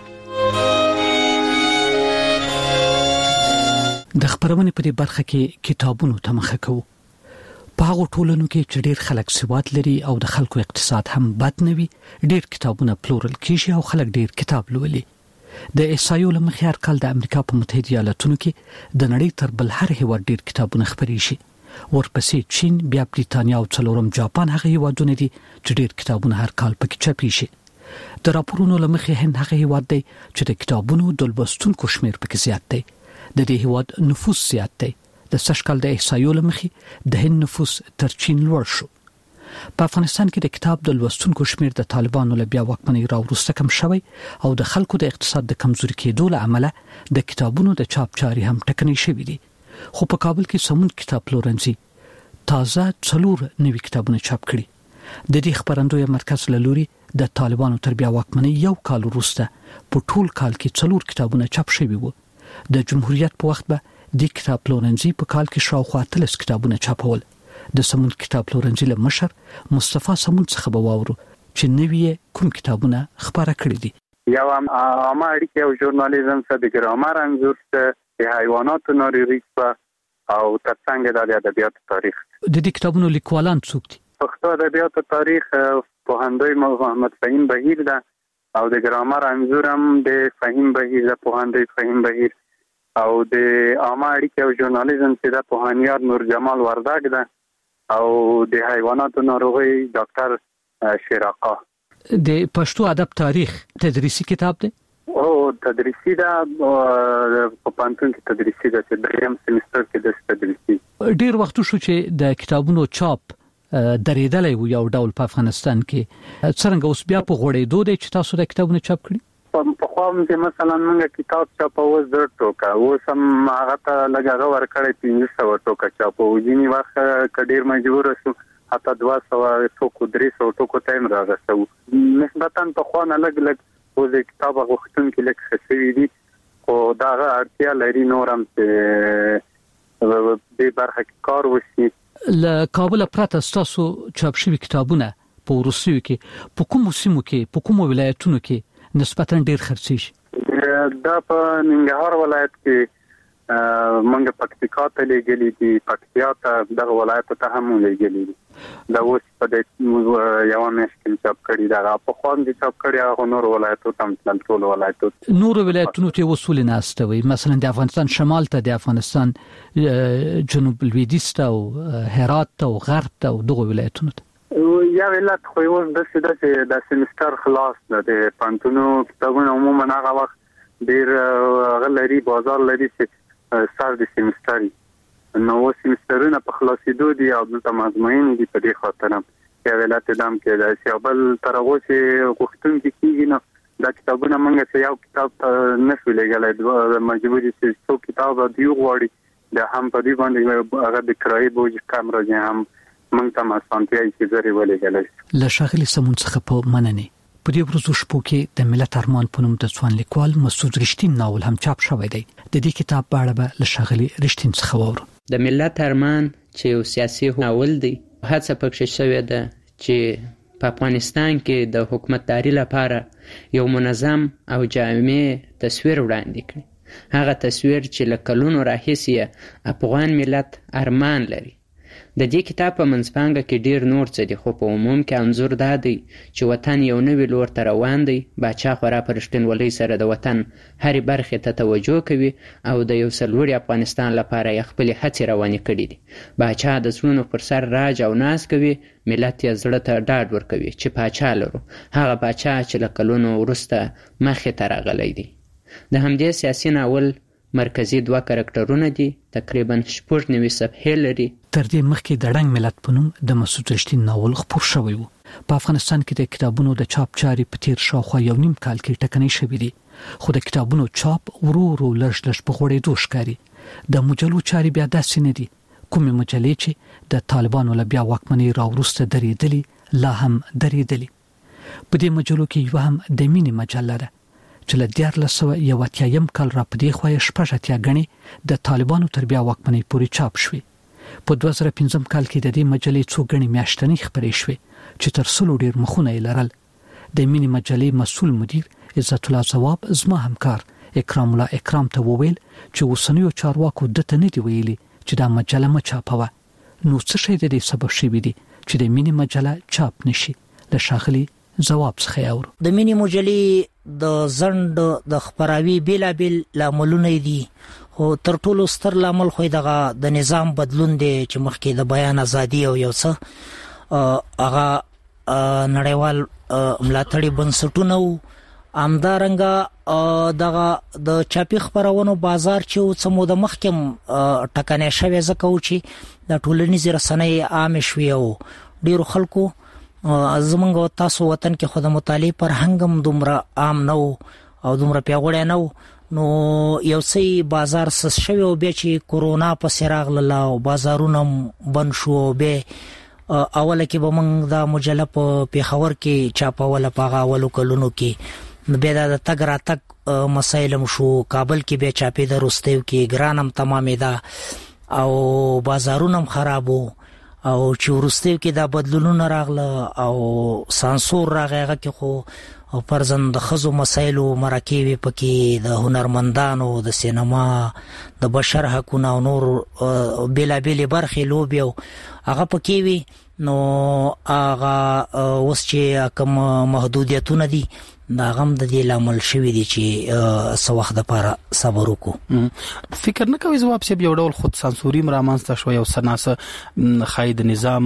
د خبرونې په دې برخه کې کتابونو ته مخه کوو. په هغه ټولنو کې چې ډېر خلک سواد لري او د خلکو اقتصاد هم بد نه وي، ډېر کتابونه پلورل کیږي او خلک ډېر کتاب لولي. د احصایو له مخې هر کال د امریکا په متحده ایالاتونو کې د نړۍ تر بل هر هیواد ډېر کتابونه خپرې شي. ورپسې چین، بیا بریتانیا او څلورم جاپان هغه هیوادونه دي چې ډېر کتابونه هر کال پکې چاپي شي. د راپورونو له مخې هند هغه هیواد دی چې د کتابونو د لوستونکو شمیر پکې زیات دی. د دې هیواد نفوس زیات دی. د سږکال د احصایو له مخې د هند نفوس تر چین لوړ شو. په افغانستان کې د کتاب د لوستونکو شمیر د طالبانو له بیا واکمنۍ راوروسته کم شوی او د خلکو د اقتصاد د کمزوري کېدو له امله د کتابونو د چاپ چاري هم ټکنۍ شوې دي. خو په کابل کې سمون کتاب پلورنځي تازه 4 نوي کتابونه چاپ کړي. د دې خبرندوی مرکز له لوري د طالبانو تر بیا واکمنۍ یو کال وروسته په ټول کال کې 4 کتابونه چاپ شوي وو. د جمهوریت په وخت به د کتاب پلورنځي په کال کې شاوخوا 30 کتابونه چاپول. د سمون کتاب پلورنځي له مشر مصطفی سمون څخه به واورو چې نوی کوم کتابونه خبره کړی دي. یو عامه اړیکې او ژورنالیزم څخه د ګرامر انځور څخه د حیواناتو ناروغي او ترڅنګ د ادبیاتو تاریخ. د دې کتابونو لیکوالان څوک دي؟ پښتو ادبیاتو تاریخ پوهندوی محمد فهیم بهیر ده او د ګرامر انځور هم د فهیم بهیر ده، پوهندوی فهیم بهیر، او د عامه اړیکې او ژورنالیزم چې ده پوهنیار نور جمال وردګ ده، او د حیواناتو ناروغي ډاکټر شیراقا. د پښتو ادب تاریخ تدریسي کتاب دی؟ او تدریسي ده، په پانتون کې تدریسي ده چې دریم سیمستر کې د تدریسي. ډیر وخت شو چې د کتابونو چاپ درېدلې و یو ډول په افغانستان کې. څنګه اوس بیا په غوړېدو دی چې تاسو د کتابونو چاپ کړی؟ په خو هم چې مثلا موږ کتاب چاپو زر ټوکا اوس هم هغه ته لګا ورکړې 1500 ټوکا چاپو ځینی وخت کډیر مجبور شو حتی 200 ټوکو 300 ټوکو تایم راغستو. نسبتا په خو نه لګ او د کتاب غوښتونکو لیک خسوي دي او دا اړتیا لري نورم چې د برخه کار وشي. ل کابل پرته تاسو چاپ شوی کتابونه په روسیو کې په کومو سیمو کې په کومو ولایتونو کې نسبتا ډیر خرڅیږي؟ دا په ننګرهار ولایت کې منګ پکتیکا ته لګلې دي، پکتیا ته دغه ولایت ته هم لګلې دي. دا اوس په دې یو مشکل چاپ کړي دا په خوان دي چاپ کړي هغه نور ولایتو تم ټول ولایتو نور ولایتونو ته وصول نه استوي. مثلا د افغانستان شمال ته، د افغانستان جنوب لویدیځ ته او هرات ته او غرب ته او دغه ولایتونو ته یا ولایت خو یو د سیمستر خلاص نه د پانتونو کتابونه عموما هغه وخت ډیر غلري بازار لري چې سر د سیمستر نو سیمسترونه په خلاصېدو دي او د مضمون دي. په دې خاطر یا ولایت دام کې د شابل ترغه چې غوښتونکي کیږي نو دا کتابونه موږ چې یو کتاب نشو لګلای مجبوري چې څو کتاب دی غواړي د هم په دې باندې هغه د کرایې بوج کم راځي هم موږ ته اسانتیاي چې زری ولګلای. له شاغلي سمون څخه په مننه په دې ورځو شپو کې د ملت ارمان په نوم د ځوان لیکوال مسعود رښتین ناول هم چاپ شوی دی. د دې کتاب په اړه به له شاغلي رښتین څخه واورو. د ملت ارمان چې یو سیاسي ناول دی، هڅه پکې شوې ده چې په افغانستان کې د حکومتداري لپاره یو منظم او جامع تصویر وړاندې کړي. هغه تصویر چې له کلونو راهیسې افغان ملت ارمان لري. د دې کتاب په منځپانګه کې ډیر نور څه دي، خو په عموم کې انځور دا دی چې وطن یو نوی لور ته روان دی. باچا خورا په رښتینولۍ سره د وطن هرې برخې ته توجه کوي او د یو سرلوړي افغانستان لپاره یې خپلې هڅې روانې کړي دي. باچا د زړونو پر سر راج او ناز کوي، ملت یې زړه ته ډاډ ورکوي چې باچا لرو، هغه باچا چې له کلونو وروسته مخې ته راغلی دی. د همدې سیاسي ناول مرکزی 2 کرکټرونه دي، تقریبا 96 صفحې لري. تر دې مخکې د ډنګ ملت په نوم د مسعود رشتین ناول خپور شوی و. په افغانستان کې د کتابونو د چاپ چاري په تیر شاوخوا 1.5 کال کې ټکنۍ شوې دي، خو د کتابونو چاپ ورو ورو لږ په غوړېدو ښکاري. د مجلو چاري بیا داسې نه دي. کومې مجلې چې د طالبانو له بیا واکمنۍ راوروسته درېدلې لا هم درېدلې. په دې مجلو کې یو هم د مینې مجله ده چې له 1981 کال را پدې خو 18 غني د طالبانو تر بیا واکمنۍ پورې چاپ شوې. په 2015 کال کې د دې مجلې څو غني میاشتنې خبرې شوې چې تر 100 ډیر مخونه یې لرل. د مینې مجلې مسؤل مدیر عزت الله ثواب زما همکار اکرام الله اکرام ته وویل چې وسنیو چارواکو دته نه دی ویلي چې دا مجله ما چاپوه. نو څه شي د دې سبب شوی دی چې د مینې مجله چاپ نشي؟ له شاخلي جواب څخه اورو. د مینې مجلې د زند د خبراوي بیلابل لاملونه دي، خو تر ټولو ستر لامل خو دغه د نظام بدلون دی چې مخکې د بیان ازادي او یو څه هغه نړیوال ملاتړي بنسټونه وو. امدارنګه دغه د چاپی خبرونو بازار چې څمو د محکم ټکنه شوی زکه چې د ټولنیز رسنۍ عام شوی او ډیرو خلکو زمونږ تاسو وطن کې خود مطالعه پر هنګم دومره عام نه او دومره پیاوړی نه، نو یو څه بازار سس شوی او بیا چې کورونا په سراغ لاله او بازارونه بند شو، به اوله کې به موږ د مجله په پیښور کې چاپوله په اولو کلونو کې بیا د تګ راتګ مسایل شو، کابل کې بیا چاپې د روستیو کې ګرانم تمامې ده او بازارونه خرابو او چې ورستیو کې دا بدلونونه راغله او سانسور راغله کې خو او پرځن د خزو مسایلو مرکبي پکې د هنرمندانو د سینما د بشر حقوقو او نور بیلابل برخې لوبي او هغه پکې وي. نو هغه اوس چې کوم محدودیتونه دي دا غم د دې لامل شوی دی چې څو وخت لپاره صبر وکړو. فکر نه کوي جواب سی یو ډول خود سانسوري مرامنځته شوی او سناسه خاید نظام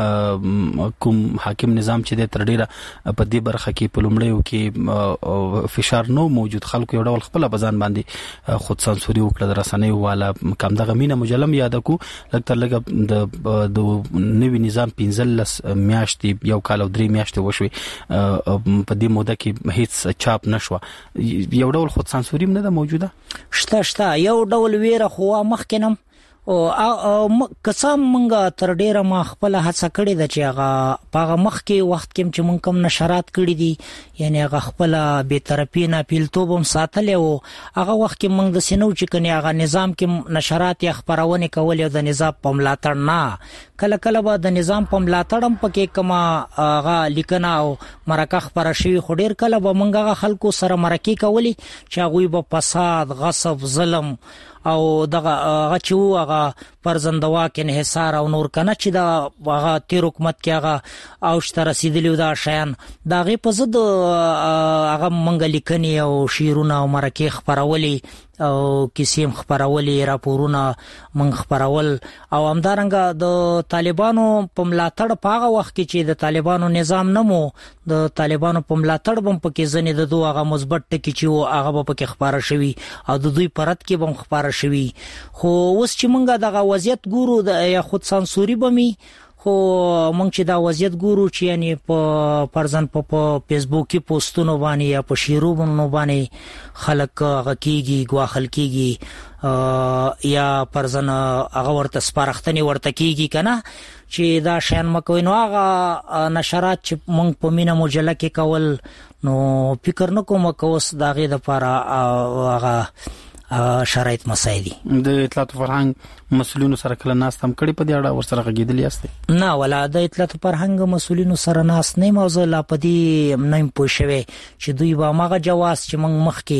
کوم حاکم نظام چې د تر ډیره په دې برخه کې په لومړیو کې فشار نو موجود، خلکو یو ډول خپل بزان باندې خود سانسوري وکړه. رسنۍ والا کم دغه مینه مجلم یاد کو لکه د نوی نظام 15 میاشتې یو کال او 3 میاشتې وشوي په دې موده کې هیڅ چاپ نشو. یو ډول خود سانسوري نه ده موجوده؟ شته یو ډول ویره خو مخکنم او قسم منګه تر ډیره ما خپل هڅه کړې ده چې هغه په مخ کې وخت کې چې مونږ کم نشرات کړې دي، یعنی هغه خپل به طرفي نه پیلتوبم ساتل او هغه وخت کې مونږ د سينو چې کني هغه نظام کې نشرات یا خبرونه کول او د نظام په ملاتړ نه کله کله به د نظام په ملاتړم پکې کما هغه لیکنه او مرکه خبره شوی خو ډیر کله به مونږ خلکو سره مرکه کولی چې هغه به فساد غصب ظلم او دغه غچو هغه پرزندوا کې انحصار او نور کنه چې دا هغه تیر حکومت کې هغه او شته رسیدلی دا شیان دغه په زد هغه منګ لیکنی او شیرونه او مرکه خبرولي او کیسیم خبرولي راپورونه من خبرول او همدارنګه د طالبانو په ملاتړ په هغه وخت کې چې د طالبانو نظام نمو د طالبانو په ملاتړ بم پکې ځنې د دوه هغه مثبت ټکی چې هغه پکې خبره شوی او د دوی پرد کې بم خبره شوی. خو اوس چې مونږه دغه وضعیت ګورو د یا خود سانسوري بمي خو مونږ چې دا وضعیت ګورو چې یعنی په پرځن په فیسبوک کې پوسټونه باندې یا په شیروونو باندې خلک غکیږي غواخل کیږي یا پرځن هغه ورته سپارښتنه ورته کیږي کنه چې دا شین مکوي. نو هغه نشرات چې مونږ په مینه مجله کې کول نو فکر نکوم کوس داغه د لپاره هغه شرایط مسایدي د اطلاعات فرهنګ مسؤلینو سره کله ناس تم کړي په دې اړه ور سره غږیدلی یاست؟ نه ولا د اطلاعات فرهنګ مسؤلینو سره ناس نه موضوع لا پدې نه پوښوي چې دوی به ماغه جواز چې موږ مخ کې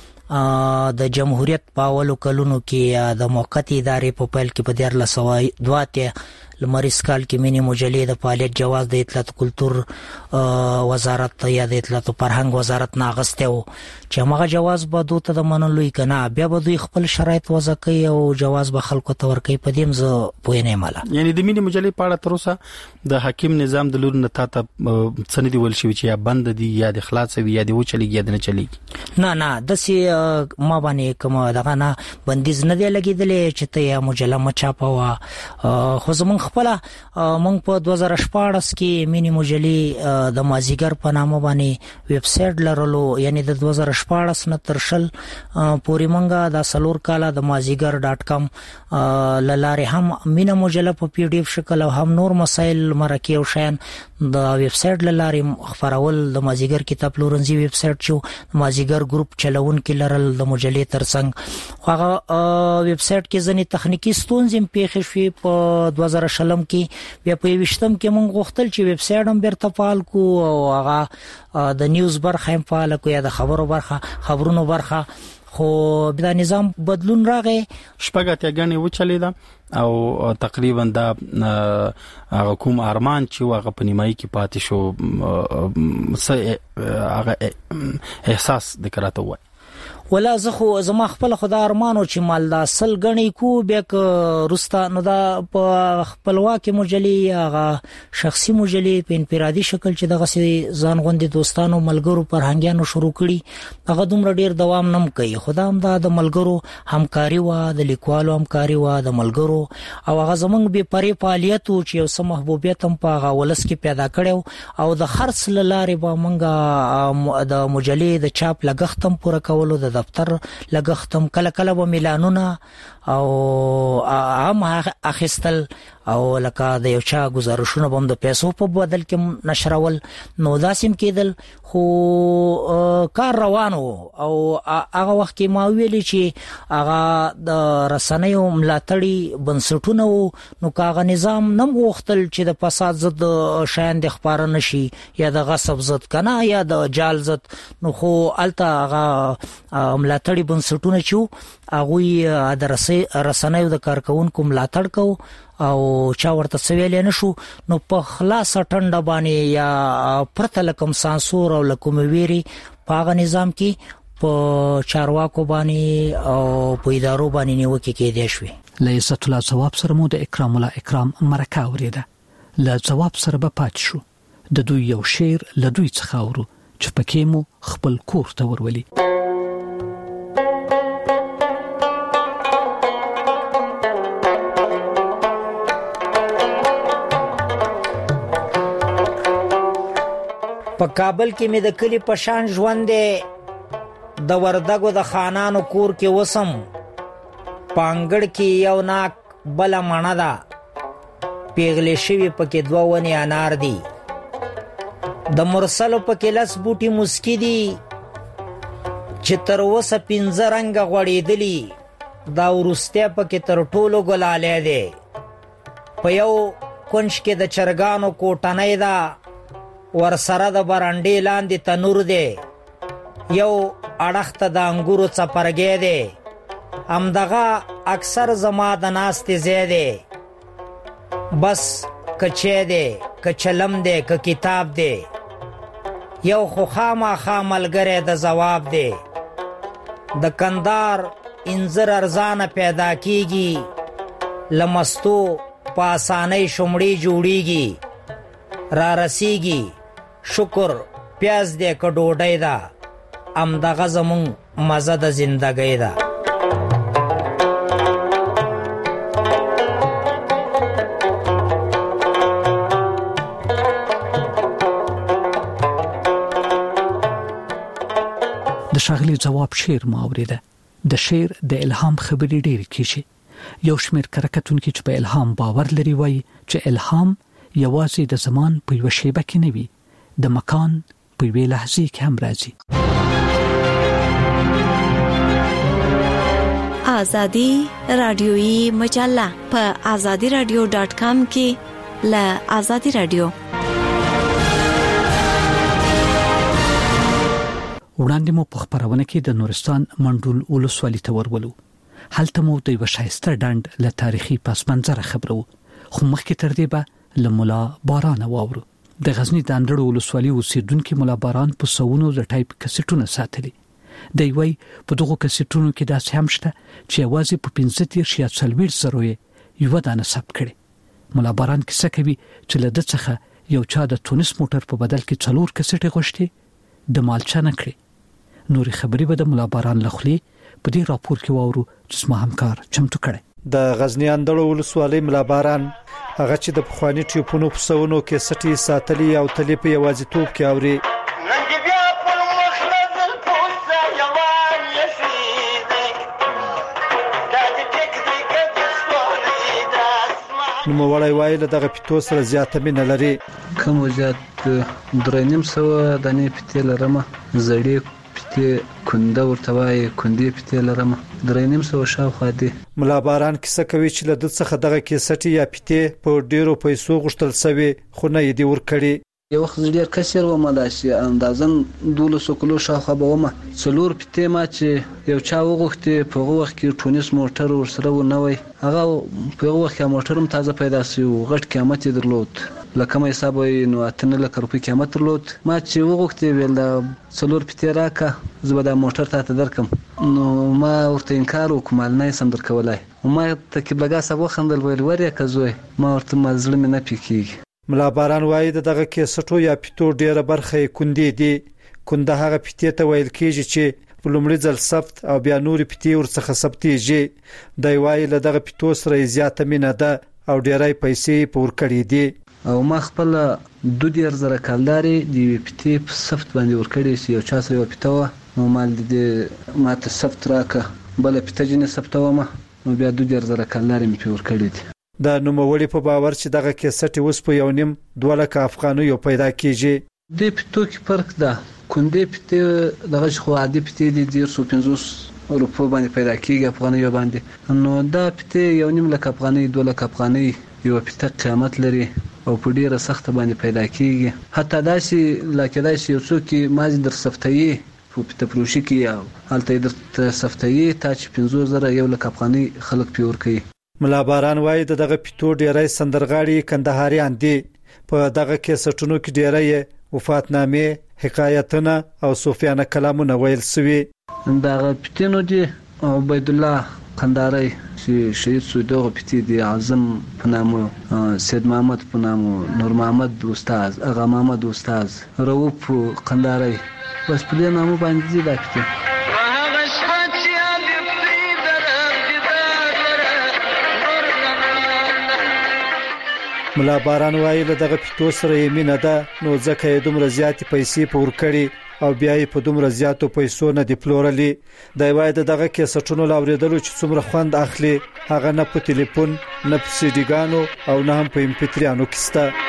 د جمهوریت په اولو کلونو کې د موقتی ادارې په پیل کې په 2002 لمریز کال کې مینی مجلې د فعالیت جواز د اطلاعات کلتور وزارت یا د اطلاعات فرهنګ وزارت ناغسته او چې هغه جواز به دوی ته د منلو کنه بیا به دوی خپل شرایط وضع کوي او جواز به خلکو ته ورکوي په دې مزه پوه نه مالا. یعنی د مینی مجلې په اړه تر اوسه د حاکم نظام د لور نه تا سندې ول شي چې یا بند دي یا د خلاص وي یا د وچلېږي یا د نه چلېږي. نه دسي ما باندې کوم دغه نه بندیز نه دی لګیدلې چې ته یا مجله مچاپوا خو زمون خپل مونږ په 2014 کې مینی مجلې د مازیګر په نامه باندې ویب سټ لرلو یعنی د 2014 نه تر شل پورې مونږه د سلور کاله د مازیګر.com لاره هم مینه مجله په پی ډی اف شکل او هم نور مسائل مرکه او شین د ویب سټ لاره خبرول د مازیګر کتاب پلورنځي ویب سټ چې مازیګر ګروپ چلون کې لرل د مجلې ترڅنګ هغه ویب سټ کې ځنې تخنیکی ستونزې پیښې شوې په 2000 کې بیا په 20 کې مونږ غوښتل چې ویب سټ هم بیرته فعال کو او هغه د نیوز برخه هم فعال کو یا د خبرونو برخه خو بیا نظام بدلون راغی شپږه غني وچلیدا او تقریبا دا هغه کوم ارمان چې هغه په نیمایي کې پاتې شو هغه احساس د کراته وای ولا زه زما خپل خدای ارمانو چې مال دا سل غنی کو بیا ک رستا نو دا په خپلواکي مجلې هغه شخصي مجلې په انفرادي شکل چې دغه ځان غوندي دوستانو ملګرو فرهنګیانو شروع کړي هغه دومره ډیر دوام نم کوي خدای هم دا د ملګرو همکاري وا د لیکوالو همکاري وا د ملګرو او هغه زمونږ به پرې فعالیت او چې یو سم محبوبیت هم په هغه ولس کې پیدا کړو او د خرڅ لارې به مونږه د مجلې د چاپ لګښت هم پوره کولو د دفتر لګښتم کله به ميلانونه او عام اخستل او لکه د یو چا گزارشونه بم د پیسو په بدل کې نشرول نو داسیم کېدل خو کار روانو او هغه وخت کې ما ویلي چې هغه د رسنیو ملاتړي بنسټونه نو کاغه نظام نم غوښتل چې د فساد ضد شاین د خبره نشي یا د غصب ضد کنه یا د جال ضد نو خو الته هغه ملاتړي بنسټونه چې هغه د رسنیو د کارکونکو ملاتړ کو او چا ورته سویل نه شو نو په خلاص ټنډه باندې یا پرته لکم سانسور او لکم ویری په نظام کې په چارواکو باندې او په ادارو باندې نیوکه کې دی شوې لعزت الله ثواب سره مو د اکرام الله اکرام مرکه اوریده ل ثواب سره به پات شو د دوی یو شعر ل دوی څخه ورو چې پکې مو خپل کور ته ورولي په کابل کې مې د کلی په شان ژوند د وردګو د خانانو کور کې وسم پانګړ کې یو ناک بل مڼه ده پیغلې شوی پکې دوه ونی انار دي د مرسلو پکې لس بوټي مسکی دي چې تر اوسه 15 رنګ غوړېدلی دا ورسته پکې تر ټولو ګلاله ده په یو کونج کې د چرګانو کوټنۍ ده ور سره د برانډې لاندې تنور دی یو اړخته د انګورو څپرګې دی همدغه اکثر زما د ناستې ځای دی بس کچې دی کچلم دی که کتاب دی یو خو خامخا ملګری د ځواب دی د کندار انځر ارزانه پیدا کیږي لمستو په اسانۍ شمړې جوړیږي را رسیږي شکر پیاز دې که ډوډۍ ده همدغه زمون مزه د زندګۍ ده د شاغلی ځواب شعر ما اوریده د شعر د الهام خبرې ډېر کیږي یو شمېر کرکټونکو چې په الهام باور لري وایي چې الهام یوازې د زمان په یو شیبه کې نه وي د مکان په یوه لحظه کې هم راځي آزادی رادیویی مجله په azadiradio.com کې ل آزادی رادیو وړاندې مو په خبرونه کې د نورستان منډول ولسوالۍ ته ورولو هلته مو د یو شایسته ډنډ له تاریخي پس منظر خبرو خو مخکې تر دې به له مولا باران واورو. د غزنی د اندړو ولسوالۍ اوسیدونکو مولا باران په سونو د ټایپ کسټونه ساتلي. دی وی په دغه کسټونو کې داسې هم شته چې یوازې په 15 یا 40 زره یو دانه ثبت کړي. مولا باران کیسه کوي چې له د څخه یو چا د تونس موټر په بدل کې 4 کسټې غوښتي د مالچا نه کړي. نورې خبرې به د مولا باران لخلي په دې راپور کې واورو چې ما همکار چمتو کړي. د غزنی اندړو ولسوالۍ مولا باران هغه چې د پخوانی ټیپونو په سونو کې سټي ساتلي او تلې په یوازیتوب کې اوري. نو موړای وای له دغه پټو سره زیاته مینه لري. کوم زیات 3.5 دانې پټې لرمه، زړې پټې کونده ورته وای، کندې پټې لرمه 3.5 شاوخوا دي. مولا باران کیسه کوي چې له د څخه دغه کیسټي یا پټې په ډیرو پیسو غشتل سوي خو نه یې دی ورکړي. یو وخت ډیر کثیر و مداسي اندازن 1200 کیلو شاوخوا به ومه 4 پټې ما چې یو چا وغوښتي په هغه وخت کې ټونس موټر ورسره و نه وای. هغه په هغه وخت کې موټر هم تازه پیدا شو، غټ قیمت یې درلود، لکه مې حساب نو 8 لک روپۍ قیمت درلود. ما چې وغوښتي ویل دا 4 پټې راکا زه به دا موټر ته درکم. نو ما ورته انکار وکم، نه سم درکولای. ما ته کې بلګا سبو خندل ویل وریا کزوي، ما ورته مزله مې نه پکېږي. مولا باران وایي دغه کیسټو یا پټو ډیره برخه کندې دي. کنده هغه پټې ته ویل کېږي چې په لومړي ځل ثبت او بیا نورې پټې ورڅخه ثبتېږي. دی وایي له دغه پټو سره زیاته مینه ده او ډیرای پیسې په ورکړې دي. او ما خپل 2000 کالداري د پټې په ثبت باندې ورکړې چې یو چا سره یو پټه نو مال دې ماته ثبت راکه بل پټه جنې ثبتومه، نو بیا 2000 کالداري مې په ورکړې دي. د نوموړي په باور چې دغه کیسټي اوس په 1.5-2 لک افغانیو پیدا کیږي. د پټو کې فرق ده. کندې پټې دغه خو عادي پټې دي 150 روپو باندې پیدا کیږي افغانیو باندې. نو دا پټې 1.5 لک افغاني 2 لک افغاني یو پټه قیمت لري او په ډیره سخت باندې پیدا کیږي. حتی داسې لکه داسې یو څوک مازی در صفتایي په پټه پروشي کې حالت در صفتایي تا چې 15000 1 لک افغاني خلک پیور کوي. مولا باران وایي دغه پټو ډیرای سندرغاړي کندهاریان دي. په دغه کیسټونو کې ډیرای وفاتنامې، حکایتونه او صوفیانه کلامونه ویل سوي. دغه پټینو دي عبید الله قندهاری چې شهید شو، دغه پټې دي اعظم په نامه، سید محمد په نامه، نور محمد استاد، اغا محمد استاد، رؤوف قندهاری، بس په دې نامه باندې دي دا پټې. مولا باران وایي له دغه پټو سره یې مینه ده، نو ځکه یې دومره زیاتې پیسې په ورکړي او بیا یې په دومره زیاتو پیسو نه دی پلورلي. دی وایي دغه کیسټونو لاورېدلو چې څومره خوند اخلي هغه نه په ټلیفون، نه په سیډیګانو او نه هم په MP3 کې شته.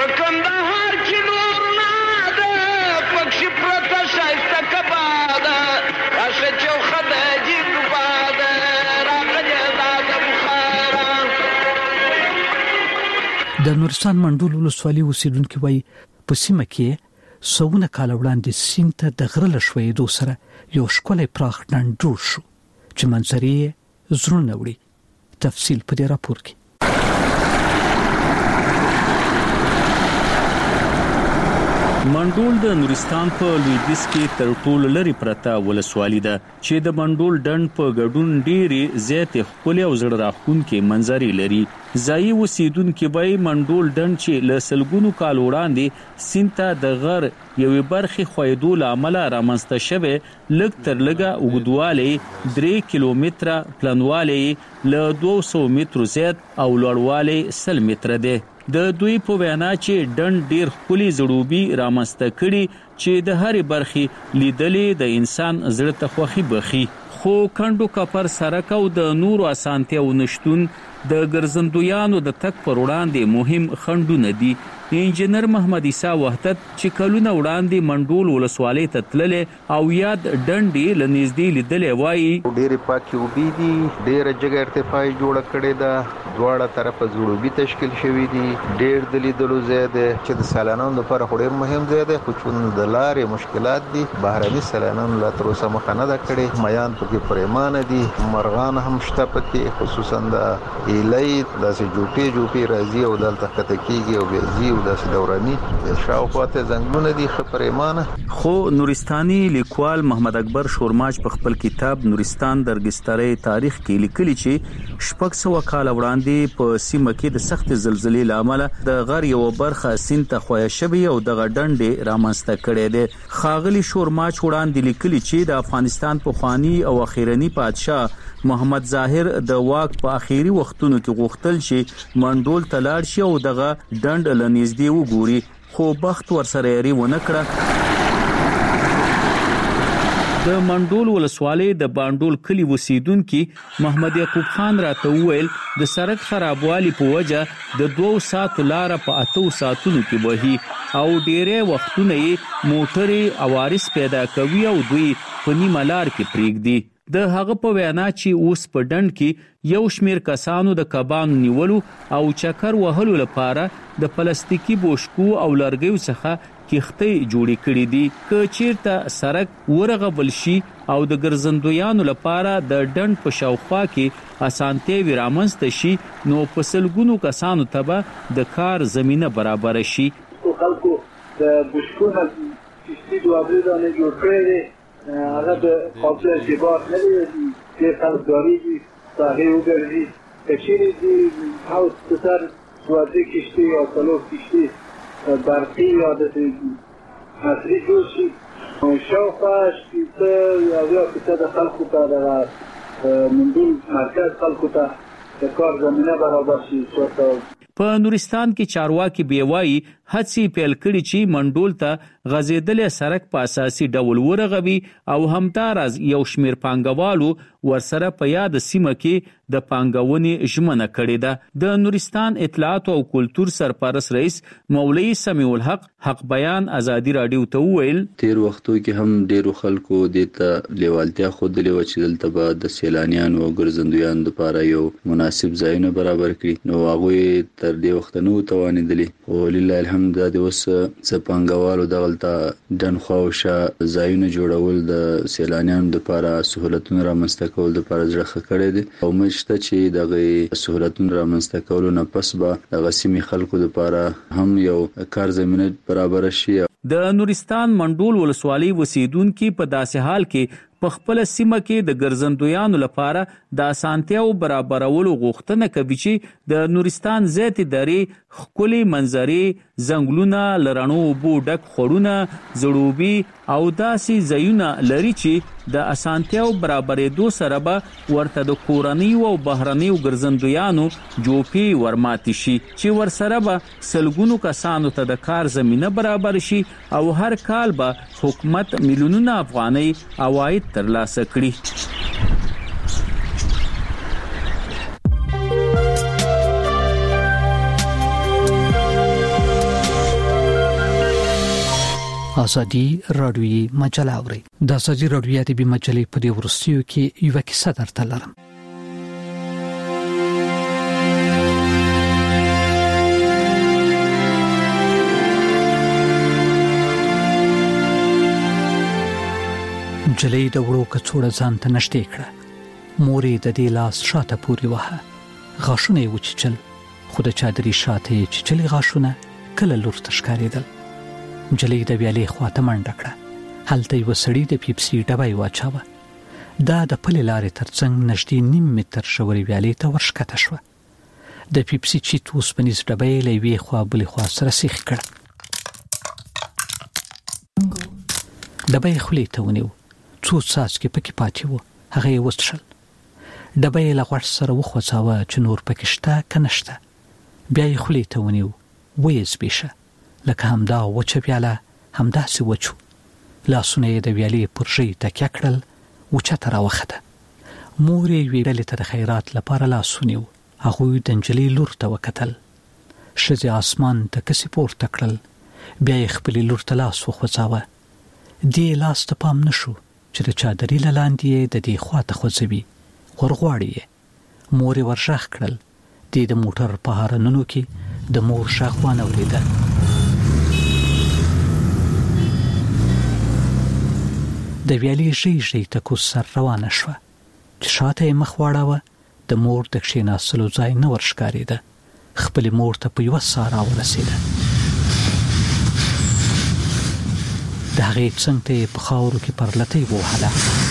د نورستان منډول ولسوالۍ اوسیدونکو وایي په سیمه کې سونه کال وړاندې سیند ته د غره لښوېدو سره یو ښکلی پراخ ډنډ جوړ شو چې منظرې زړونه وړي. تفصیل په دې راپور کې. منډول د نورستان په لویدیځ کې تر ټولو لري پرته ولسوالۍ ده چې د منډول ډنډ په ګډون ډېرې زیاتې ښکلې او زړه راښکونکې منظرې لري. ځایي اوسیدونکي وایي منډول ډنډ چې له سلګونو کال وړاندې سیند ته د غر یوې برخې ښویېدو له امله رامنځته شوی لږ تر لږه اوږدوالی 3 کیلومتره، پلنوالی له 200 مترو زیات او لوړوالی 100 متره دی. د دوی په وینا چې ډنډ ډیر ښکلي زړوبي رامنځته کړي چې د هرې برخې لیدلې د انسان زړه ته خوښي بخي. خو کندو کپر سرک او د نورو اسانتیاو نشتون د ګرځندویانو د تک پر وړاندې مهم خنډونه دي. انجنیر محمد عیسی وحدت چې کلونه وړاندې منډول ولسوالۍ ته تللی او یاد ډنډې له نږدې لیدلی وایي ډېرې پاکې اوبه دي، ډېره جګه ارتفاع جوړه کړې ده، دواړه طرفه زړوبي تشکیل شوي دي، ډېر د لیدلو ځای دی چې د سیلانیانو لپاره خو ډېر مهم ځای دی، خو چون د د لارې مشکلات دي. بهرني سیلانیان لا تر اوسه مخه نه ده کړې. میان پکې پریمانه دي، مرغان هم شته پکې، خصوصا د ایلای داسې جوپی راځي او دلته کته کیږي او بيځي او داسې دوراني شاوخواته ځنګلونه دي خپریمانه. خو نورستاني لیکوال محمد اکبر شورماج په خپل کتاب نورستان درګسترې تاریخ کې لیکلي چې 600 کال وړاندې په سیمه کې د سخت زلزلې لامل د غر یو برخه سیند ته خویا شوی او د غډنډې رامنځته کړي دي. خاغلی شورماج وړاندې لیکلي چې د افغانستان په خواني او اخیرنی پادشاه محمد ظاهر د واک په اخیری وختونو کې غوښتل چې منډول تلاړ شي او دغه ډنډ لنیزدي وګوري، خو بخت ورسره یې ونه کړه. د منډول ولسوالۍ د باندول کلی اوسیدونکو محمد یعقوب خان راته وویل د سړک خرابوالي په وجه د 2 ساعتو لار په 8 ساعتونو کې وهي او ډېرې وختونه یې موټرې اوارس پیدا کوي او دوی په نیمه لار کې پریږدي. د هغه په وینا چې اوس په ډنډ کې یو شمیر کسانو د کبانو نیولو او چکر وهلو لپاره د پلاستیکي بوشکو او لرګیو څخه کښتۍ جوړې کړې دي. که چیرته سړک ورغول شي او د ګرځندویانو لپاره د ډنډ په شاوخوا کې اسانتیاوي رامنځته شي نو په سلګونو کسانو ته به د کار زمينه برابر شي. خلکو د بوشکو نه چې دوه ځله جوړ کړي هغه د قابل ارتباط نه لري چې خلکداري دي هغه وګرځي کچېری دي هاوس ستر دوه کشتي او څلور کشتي برقی یا د عصري جوړ شي شاوخوا شپېته یا کته د خلکو ته د منډول مرکز خلکو ته د کار زمینه برابر شي. په نورستان کې چارواکي بیوایي هڅې پیل کړي چې منډول ته غزیدل سړک په اساسي ډول ورغوي او همداراز یو شمیر پانګوالو ورسره په یاد سیمه کې د پانګونې ژمنه کړې ده. د نورستان اطلاعات او کلتور سرپرست رئیس مولوی سمیع الحق حق بیان ازادي رادیو ته وویل تیر وختو کې هم ډیرو خلکو دته لیوالتیا خودلې و چې دلته به د سیلانیانو او ګرځندویانو لپاره یو مناسب ځایونه برابر کړي نو هغه تر دې وخت نو توانیدلی او لله الحمد د اوس څپنګوالو دغلطه دن خوښه ځایونه جوړول د سیلانیانو لپاره سہولتونه رامنځته کول لپاره ځخه کړی دي او مشته چې دغه سہولتونه رامنځته کول نه پس به د غسیمي خلکو لپاره هم یو کار زمينه برابر شي. د نورستان منډول ولسوالۍ اوسیدونکو په داسې حال کې په خپل سیمه کې د ګرځندویانو لپاره د اسانتیاو برابرولو غوښتنه کوي چې د نورستان زیاتې درې خولي منظرې زنګلونه لرانو بو ډک خورونه زړوبي او داسې ځایونه لري چې د اسانتیاو برابرېدو سره به ورته د کورنۍ او بهرنۍ ګرځندویانو جوپي ورماتي شي چې ورسره به سلګونو کسانو ته د کار زمينه برابر شي او هر کال به حکومت میلیونونه افغانۍ عواید ترلاسه کړي. ازادي رادیوي مجله اوري د ازادي رادیوي ادبي مجلې په دې ورستیو کې یو کیسه درته لرم. جلې د وړو کڅوړه ځان ته نشته کړه مورې د دې لاس شاته پوري وه غاښونه یې وچیچل خو د چادري شاته یې چیچلي غاښونه کله لور ته ښکارېدل. جلې د ویالې خواته منډه کړه هلته یو سړی د پیپسي ډبی واچاوه دا د پلې لارې ترڅنګ نږدې نیم متر شوري ویالې ته ورښکته شوه. د پیپسي چیت اوسپنیز ډبی له یوې خوا بلې خوا سره سیخ کړ ډبی خولې ته ونیو څو څاڅکي پکې پاتې وو هغه یې وڅښل. ډبی یې له غوږ سره وخوځاوه چې نور پکې شته که نشته بیا یې خولې ته ونیو ویې زبېښه لکه همدا وچه ویاله همداسې وچو لاسونه یې د ویالې پر ژۍ تکیه کړل اوچته راوخته. مور یې یوې ډلې ته د خیرات لپاره لاس ونیو هغوی د نجلۍ لور ته وکتل ښځې اسمان ته کسې پورته کړل بیا یې خپلې لور ته لاس وخوځاوه دې لاس ته پام نشو چې د چادري له لاندې یې د دې خوا ته خوځوي ورغواړي یې مور یې ورغږ کړل دې د موټر په هارنونو کې د مور غږ وانه اورېده. د ویالې ژۍ ته کوڅه روانه شوه چې شاته یې مخ واړاوه د مور د کښېناستلو ځای نه ورښکارېده. خپلې مور ته په یوه ساه راورسېده. د هغې څنګ ته یې په خاورو کې پرلتۍ ووهله.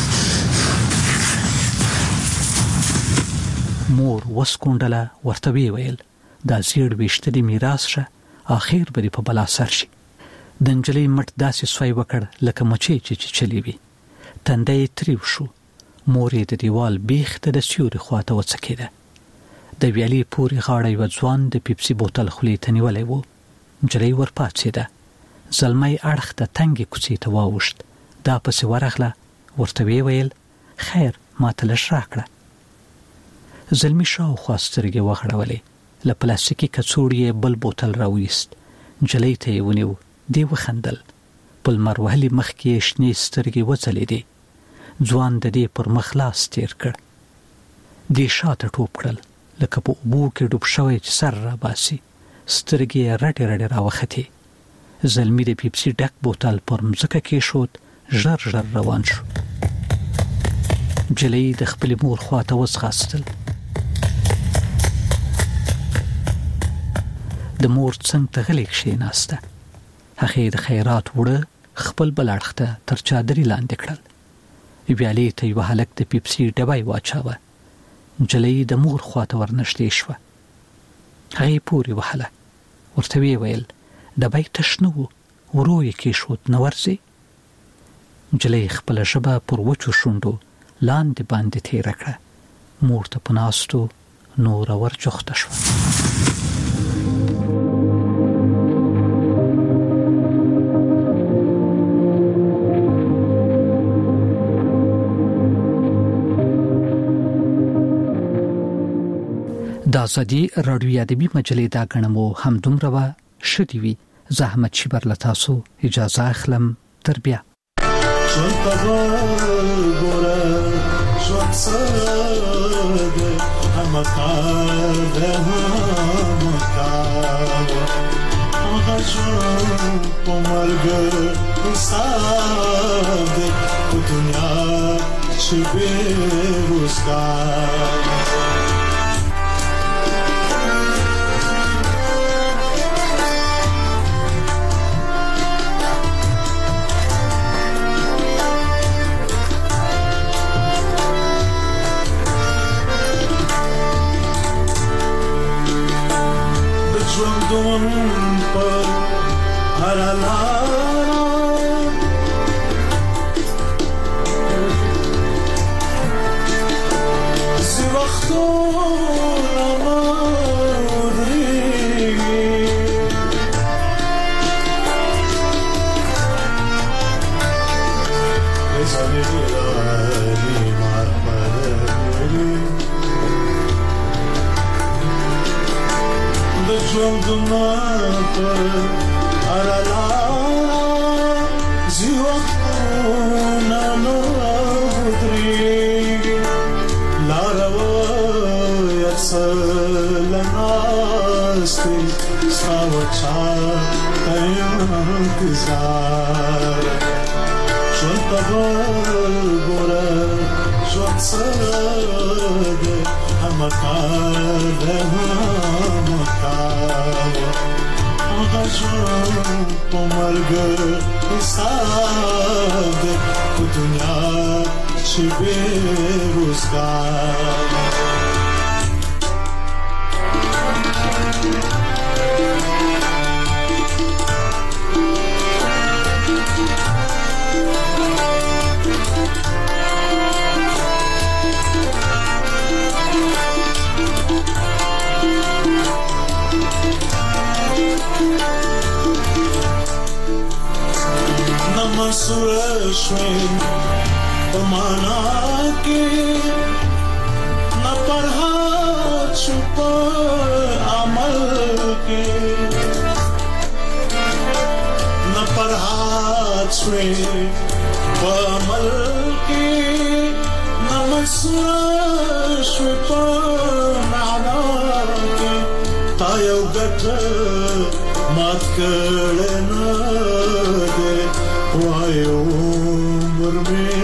مور وسکونډله، ورته ویې ویل دا زیړ ویشتلي میراث شه، آخر به دې په بلا سر شي. د نجلۍ مټ داسې سوی وکړ لکه مچۍ چې چیچلې وي. تندی یې تریو شو. مور یې د دیوال بیخ ته د سیوري خواته وڅکېده. د ویالې پورې غاړه یوه ځوان د پیپسي بوتل خولې ته نیولی و. نجلۍ ورپاڅېده. زلمی اړخ ته تنګې کوڅې ته واوښت. دا پسې ورغله. ورته ویې ویل خیر ما ته لږ راکړه. زلمی شاوخوا سترګې وغړولې. له پلاستیکي کڅوړې یې بل بوتل راویست. نجلۍ ته یې ونیو. دی وخندل. په لمر وهلي مخ کې یې شنې سترګې وځلېدې. ځوان د دې پر مخ لاس تیر کړ. دې شاته ټوپ کړل لکه په اوبو کې ډوب شوی چې سر راباسي. سترګې یې رډې رډې راوختې. زلمی د پیپسي ډک بوتل پر مځکه کېښود. ژر ژر روان شو. نجلۍ د خپلې مور خواته وځغاستل. د مور څنګ ته غلې کښېناسته. هغې د خیرات وړه خپل بل اړخ ته تر چادرې لاندې کړل. ویالې ته یوه هلک د پیپسي ډبی واچاوه. نجلۍ د مور خواته ورنږدې شوه. هغې پورې وهله. ورته ویې ویل ډبی تش نه و، ورو یې کېښود، نه ورځې؟ نجلۍ خپله ژبه پر وچو شونډو لاندې باندې تېره کړه. مور ته په ناستو نوره ورجوخته شوه. د ازادي راډیو ادبي مجلې دا ګڼمو همدومره وه. ښه دې وي. زه احمد شیبر له تاسو اجازه اخلم. تر بیا. مات کړه نه ده وایو عمر مې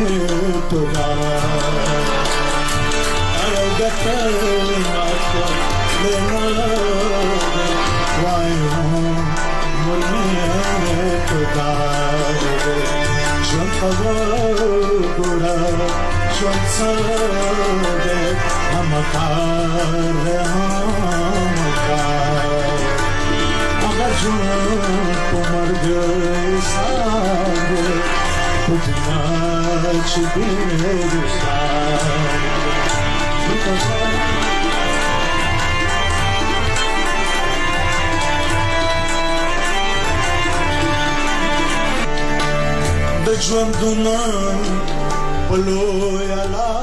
ژوندونه په لویه لار